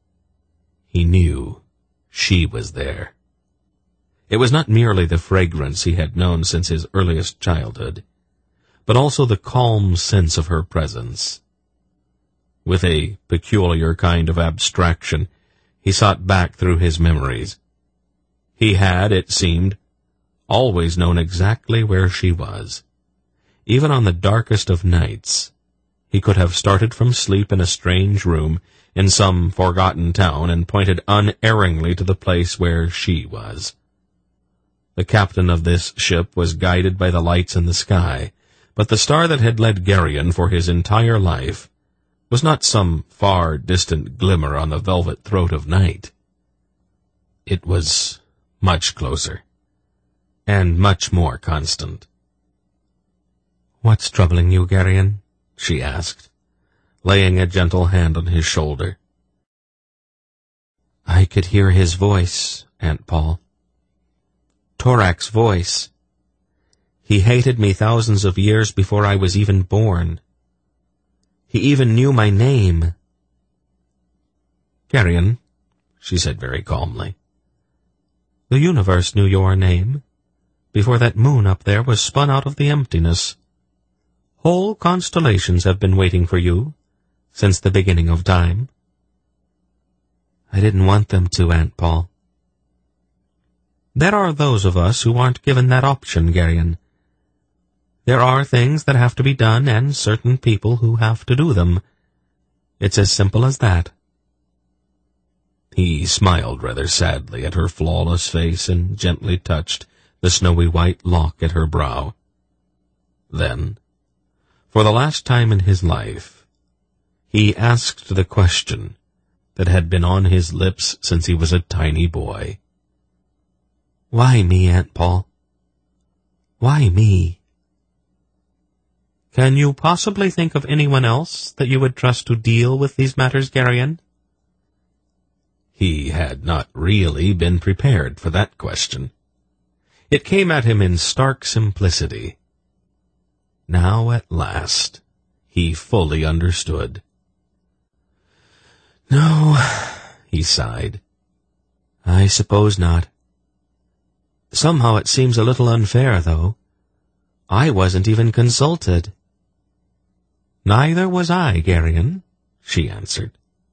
He knew she was there. It was not merely the fragrance he had known since his earliest childhood, but also the calm sense of her presence. With a peculiar kind of abstraction, he sought back through his memories. He had, it seemed, always known exactly where she was. Even on the darkest of nights, he could have started from sleep in a strange room in some forgotten town and pointed unerringly to the place where she was. The captain of this ship was guided by the lights in the sky, but the star that had led Girion for his entire life was not some far distant glimmer on the velvet throat of night. It was much closer, and much more constant. "What's troubling you, Girion?" she asked, laying a gentle hand on his shoulder. "I could hear his voice, Aunt Paul. Torak's voice. He hated me thousands of years before I was even born. He even knew my name." "Girion," she said very calmly, "the universe knew your name before that moon up there was spun out of the emptiness. Whole constellations have been waiting for you since the beginning of time." "I didn't want them to, Aunt Paul." "There are those of us who aren't given that option, Girion. There are things that have to be done and certain people who have to do them. It's as simple as that." He smiled rather sadly at her flawless face and gently touched the snowy white lock at her brow. Then, for the last time in his life, he asked the question that had been on his lips since he was a tiny boy. "Why me, Aunt Paul? Why me?" "Can you possibly think of anyone else that you would trust to deal with these matters, Geryon?" He had not really been prepared for that question. It came at him in stark simplicity. Now at last he fully understood. "No," he sighed. "I suppose not. Somehow it seems a little unfair, though. I wasn't even consulted." "Neither was I, Geryon," she answered.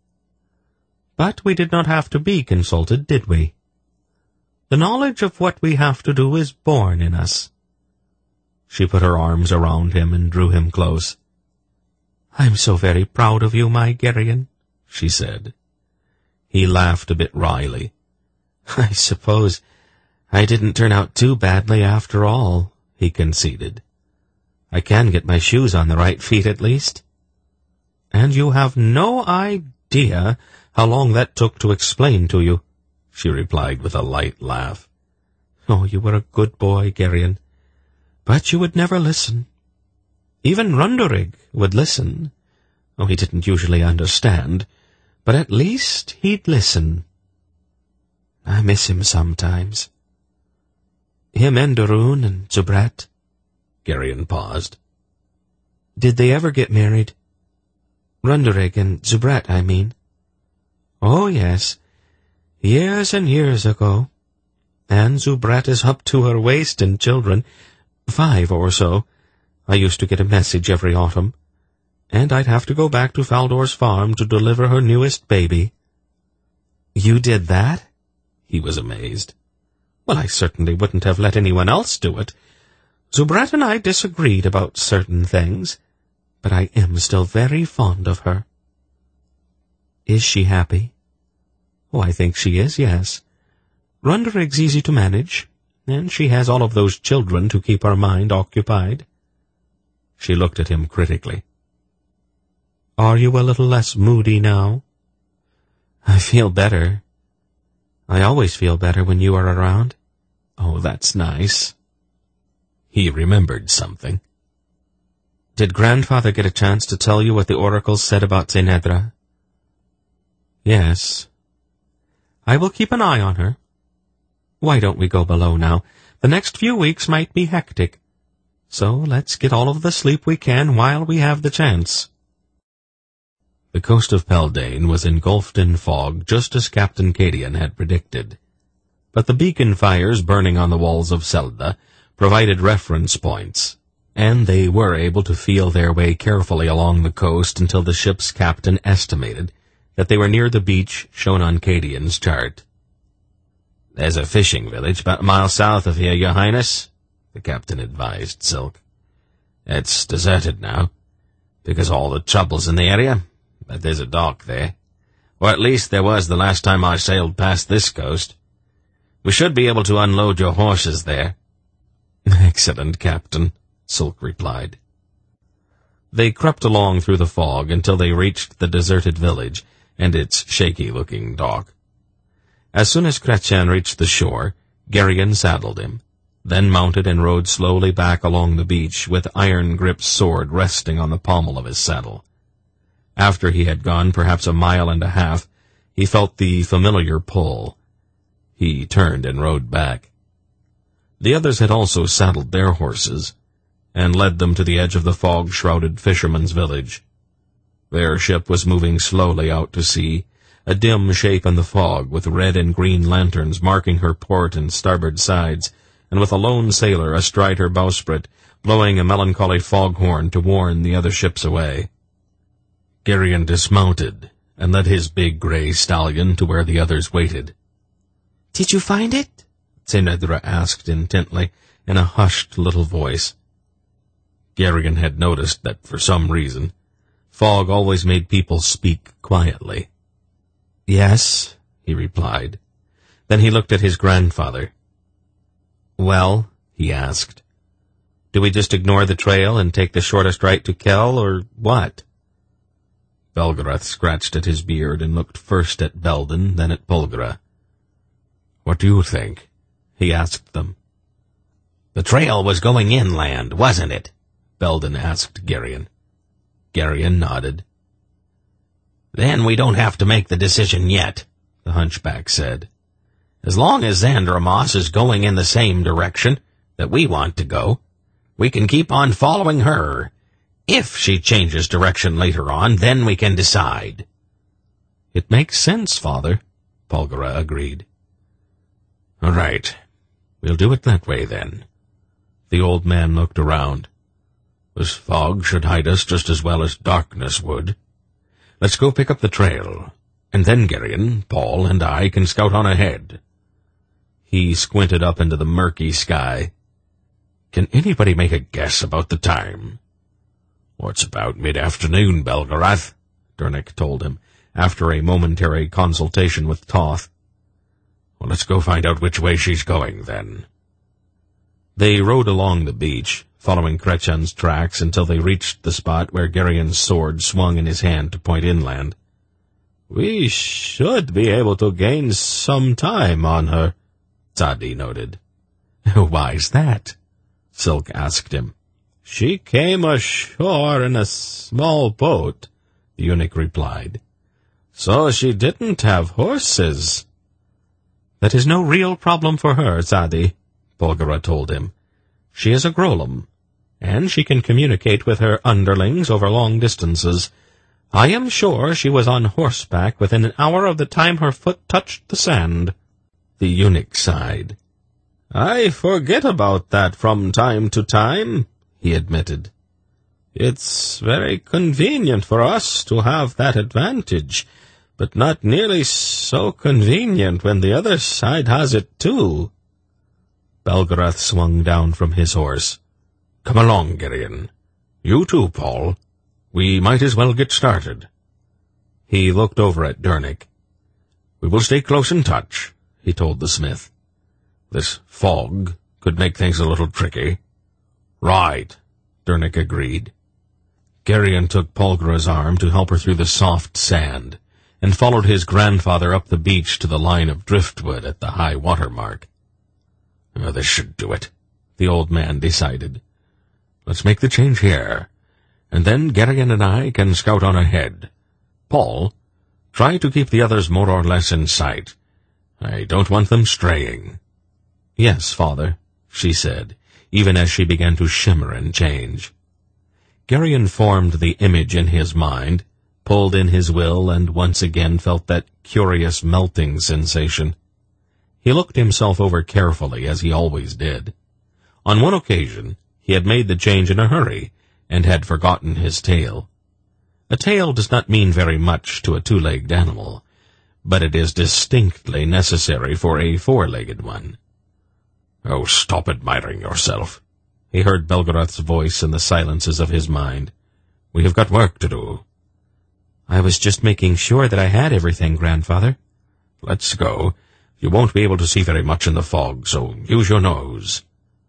"But we did not have to be consulted, did we? The knowledge of what we have to do is born in us." She put her arms around him and drew him close. "I'm so very proud of you, my Geryon," she said. He laughed a bit wryly. "I suppose I didn't turn out too badly after all," he conceded. "I can get my shoes on the right feet at least." "And you have no idea how long that took to explain to you," she replied with a light laugh. "Oh, you were a good boy, Geryon, but you would never listen. Even Runderig would listen. Oh, he didn't usually understand, but at least he'd listen. I miss him sometimes. Him and Darun and Zubrat." Geryon paused. "Did they ever get married? Runderig and Zubrat, I mean." "Oh, yes. Years and years ago. And Zubrat is up to her waist in children. Five or so. I used to get a message every autumn. And I'd have to go back to Faldor's farm to deliver her newest baby." "You did that?" He was amazed. "Well, I certainly wouldn't have let anyone else do it. Zubrat and I disagreed about certain things, but I am still very fond of her." "Is she happy?" "Oh, I think she is, yes. Runderig's easy to manage, and she has all of those children to keep her mind occupied." She looked at him critically. "Are you a little less moody now?" "I feel better. I always feel better when you are around." "Oh, that's nice." He remembered something. "Did Grandfather get a chance to tell you what the oracles said about Zenedra?" "Yes." "I will keep an eye on her. Why don't we go below now? The next few weeks might be hectic. So let's get all of the sleep we can while we have the chance." The coast of Peldane was engulfed in fog just as Captain Cadian had predicted. But the beacon fires burning on the walls of Selda provided reference points, and they were able to feel their way carefully along the coast until the ship's captain estimated that they were near the beach shown on Cadian's chart. "There's a fishing village about a mile south of here, Your Highness," the captain advised Silk. "It's deserted now, because all the trouble's in the area, but there's a dock there. Or at least there was the last time I sailed past this coast. We should be able to unload your horses there." "Excellent, Captain," Silk replied. They crept along through the fog until they reached the deserted village and its shaky-looking dock. As soon as Chrétien reached the shore, Geryon saddled him, then mounted and rode slowly back along the beach with iron-gripped sword resting on the pommel of his saddle. After he had gone perhaps a mile and a half, he felt the familiar pull. He turned and rode back. The others had also saddled their horses, and led them to the edge of the fog-shrouded fisherman's village. Their ship was moving slowly out to sea, a dim shape in the fog, with red and green lanterns marking her port and starboard sides, and with a lone sailor astride her bowsprit, blowing a melancholy foghorn to warn the other ships away. Geryon dismounted and led his big gray stallion to where the others waited. "Did you find it?" Zenedra asked intently, in a hushed little voice. Gerrion had noticed that for some reason, fog always made people speak quietly. "Yes," he replied. Then he looked at his grandfather. "Well," he asked, "do we just ignore the trail and take the shortest right to Kell, or what?" Belgarath scratched at his beard and looked first at Belden, then at Polgara. "What do you think?" he asked them. "The trail was going inland, wasn't it?" Belden asked Gerrion. Gerrion nodded. "Then we don't have to make the decision yet," the hunchback said. "As long as Xandremos is going in the same direction that we want to go, we can keep on following her. If she changes direction later on, then we can decide." "It makes sense, Father," Polgara agreed. "All right. We'll do it that way, then." The old man looked around. "This fog should hide us just as well as darkness would. Let's go pick up the trail, and then Gerrion, Paul, and I can scout on ahead." He squinted up into the murky sky. "Can anybody make a guess about the time?" "It's about mid-afternoon, Belgarath," Dernick told him, after a momentary consultation with Toth. "Well, let's go find out which way she's going, then." They rode along the beach, following Kretchan's tracks until they reached the spot where Gerrion's sword swung in his hand to point inland. "We should be able to gain some time on her," Tzadi noted. "Why's that?" Silk asked him. "She came ashore in a small boat," the eunuch replied. "So she didn't have horses." "That is no real problem for her, Tzadi," Polgara told him. "She is a Grolem, and she can communicate with her underlings over long distances. I am sure she was on horseback within an hour of the time her foot touched the sand." The eunuch sighed. "I forget about that from time to time," he admitted. "It's very convenient for us to have that advantage, but not nearly so convenient when the other side has it too." Belgarath swung down from his horse. "Come along, Gerrion. You too, Paul. We might as well get started." He looked over at Dernick. "We will stay close in touch," he told the smith. "This fog could make things a little tricky." "Right," Dernick agreed. Gerrion took Polgara's arm to help her through the soft sand, and followed his grandfather up the beach to the line of driftwood at the high water mark. Oh, this should do it, the old man decided. "Let's make the change here, and then Gerrion and I can scout on ahead. Paul, try to keep the others more or less in sight. I don't want them straying." "Yes, Father," she said, even as she began to shimmer and change. Gerrion formed the image in his mind, pulled in his will, and once again felt that curious melting sensation. He looked himself over carefully, as he always did. On one occasion, he had made the change in a hurry, and had forgotten his tail. A tail does not mean very much to a two-legged animal, but it is distinctly necessary for a four-legged one. "Oh, stop admiring yourself," he heard Belgarath's voice in the silences of his mind. "We have got work to do." "I was just making sure that I had everything, Grandfather." "Let's go. You won't be able to see very much in the fog, so use your nose."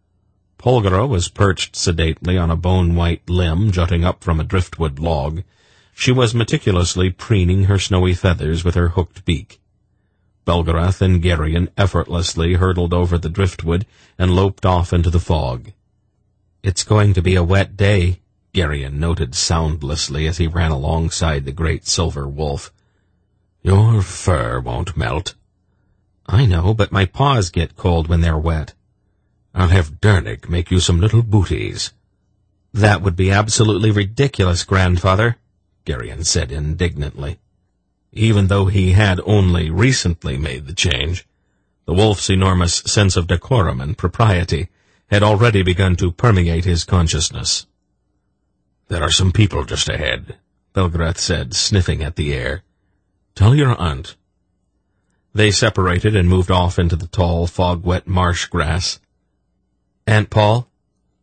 Polgara was perched sedately on a bone-white limb jutting up from a driftwood log. She was meticulously preening her snowy feathers with her hooked beak. Belgarath and Gerrion effortlessly hurtled over the driftwood and loped off into the fog. "It's going to be a wet day," Gerrion noted soundlessly as he ran alongside the great silver wolf. "Your fur won't melt." "I know, but my paws get cold when they're wet." "I'll have Dernick make you some little booties." "That would be absolutely ridiculous, Grandfather," Gerrion said indignantly. Even though he had only recently made the change, the wolf's enormous sense of decorum and propriety had already begun to permeate his consciousness. "There are some people just ahead," Belgarath said, sniffing at the air. "Tell your aunt." They separated and moved off into the tall, fog-wet marsh grass. "Aunt Paul?"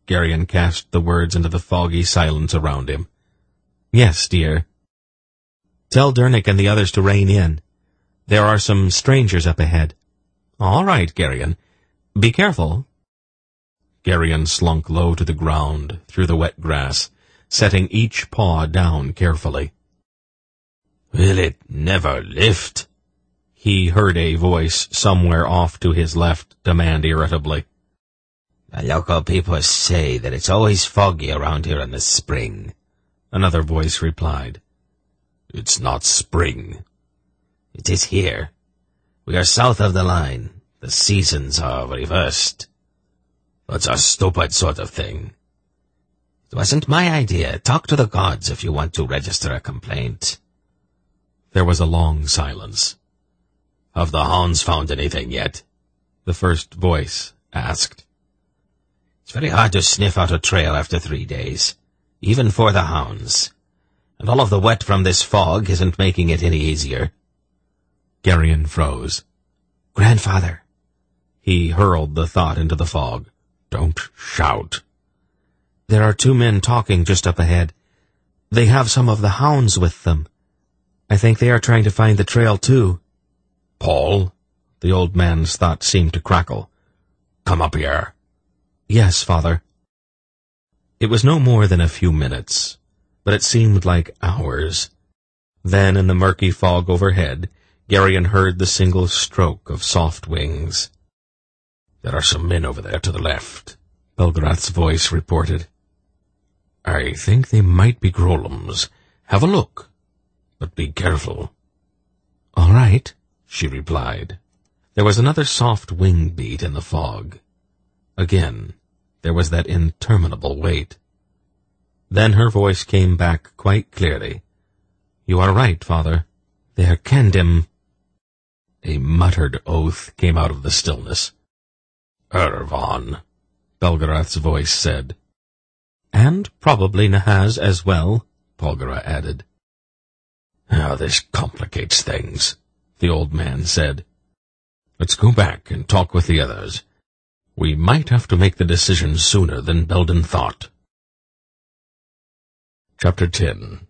Geryon cast the words into the foggy silence around him. "Yes, dear." "Tell Dernick and the others to rein in. There are some strangers up ahead." "All right, Geryon. Be careful." Geryon slunk low to the ground through the wet grass, setting each paw down carefully. "Will it never lift?" he heard a voice somewhere off to his left demand irritably. "The local people say that it's always foggy around here in the spring," another voice replied. "It's not spring." "It is here. We are south of the line. The seasons are reversed." "That's a stupid sort of thing." "It wasn't my idea. Talk to the gods if you want to register a complaint." There was a long silence. "Have the hounds found anything yet?" the first voice asked. "It's very hard to sniff out a trail after three days, even for the hounds. And all of the wet from this fog isn't making it any easier." Geryon froze. "Grandfather." He hurled the thought into the fog. "Don't shout." "There are two men talking just up ahead. They have some of the hounds with them. I think they are trying to find the trail, too." "Paul?" The old man's thought seemed to crackle. "Come up here." "Yes, Father." It was no more than a few minutes, but it seemed like hours. Then, in the murky fog overhead, Geryon heard the single stroke of soft wings. "There are some men over there to the left," Belgarath's voice reported. "I think they might be Grolums. Have a look, but be careful." "All right," she replied. There was another soft wing beat in the fog. Again, there was that interminable wait. Then her voice came back quite clearly. "You are right, Father. They are Candim." A muttered oath came out of the stillness. "Ervan," Belgarath's voice said. "And probably Nahaz as well," Polgara added. "Now this complicates things," the old man said. "Let's go back and talk with the others. We might have to make the decision sooner than Belden thought." Chapter ten.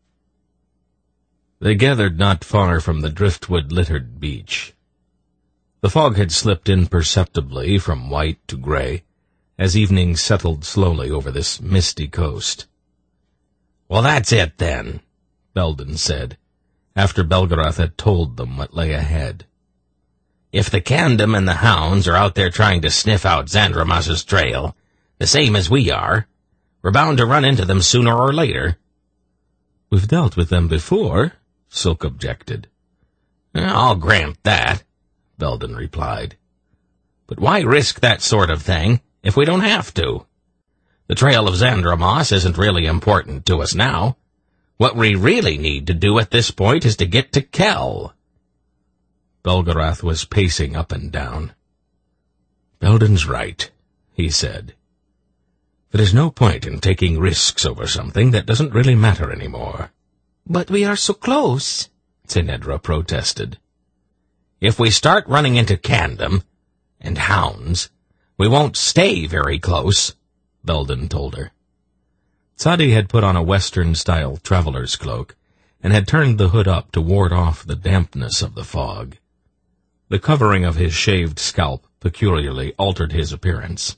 They gathered not far from the driftwood-littered beach. The fog had slipped imperceptibly from white to gray, as evening settled slowly over this misty coast. "Well, that's it, then," Belden said, after Belgarath had told them what lay ahead. "If the Candim and the hounds are out there trying to sniff out Zandramas's trail, the same as we are, we're bound to run into them sooner or later." "We've dealt with them before," Silk objected. "I'll grant that," Belden replied. "But why risk that sort of thing if we don't have to? The trail of Zandramas isn't really important to us now. What we really need to do at this point is to get to Kel." Belgarath was pacing up and down. "Belden's right," he said. "There's no point in taking risks over something that doesn't really matter anymore." "But we are so close," Tinedra protested. "If we start running into Candim and hounds, we won't stay very close," Belden told her. Tzadi had put on a Western-style traveler's cloak and had turned the hood up to ward off the dampness of the fog. The covering of his shaved scalp peculiarly altered his appearance.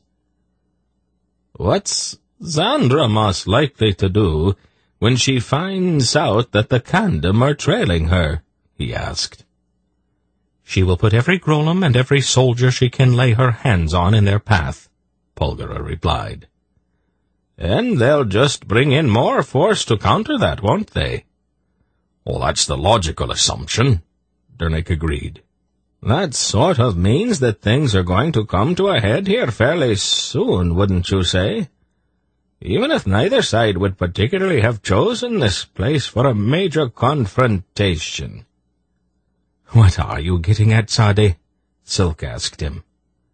"What's Zandramas likely to do when she finds out that the Candim are trailing her?" he asked. "She will put every Grolum and every soldier she can lay her hands on in their path," Polgara replied. "And they'll just bring in more force to counter that, won't they?" "Well, that's the logical assumption," Dernick agreed. "That sort of means that things are going to come to a head here fairly soon, wouldn't you say? Even if neither side would particularly have chosen this place for a major confrontation." "What are you getting at, Tzadi?" Silk asked him.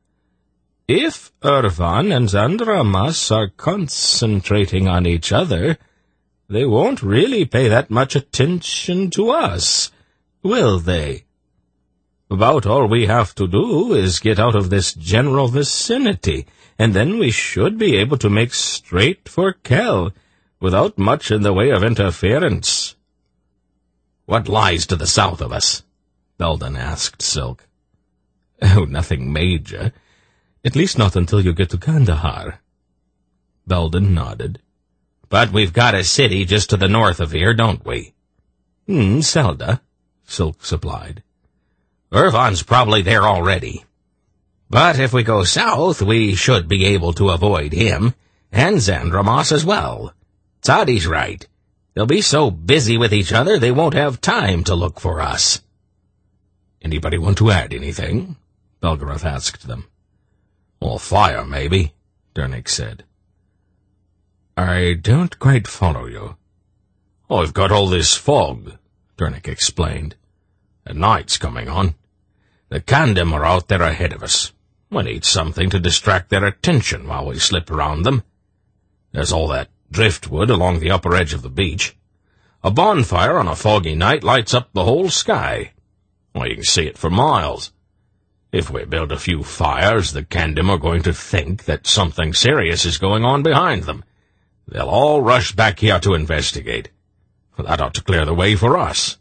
"If Ervan and Zandramas are concentrating on each other, they won't really pay that much attention to us, will they?" About all we have to do is get out of this general vicinity, and then we should be able to make straight for Kel, without much in the way of interference." "What lies to the south of us?" Belden asked Silk. "Oh, nothing major. At least not until you get to Kandahar." Belden nodded. "But we've got a city just to the north of here, don't we?" Hmm, Selda," Silk supplied. "Irvan's probably there already. But if we go south, we should be able to avoid him, and Xandromos as well. Tzadi's right. They'll be so busy with each other they won't have time to look for us." "Anybody want to add anything?" Belgoroth asked them. "Well, fire, maybe," Dernick said. "I don't quite follow you." "I've got all this fog," Dernick explained. "And night's coming on. The Kandem are out there ahead of us. We need something to distract their attention while we slip around them. There's all that driftwood along the upper edge of the beach. A bonfire on a foggy night lights up the whole sky. Well, you can see it for miles. If we build a few fires, the Kandem are going to think that something serious is going on behind them. They'll all rush back here to investigate. Well, that ought to clear the way for us."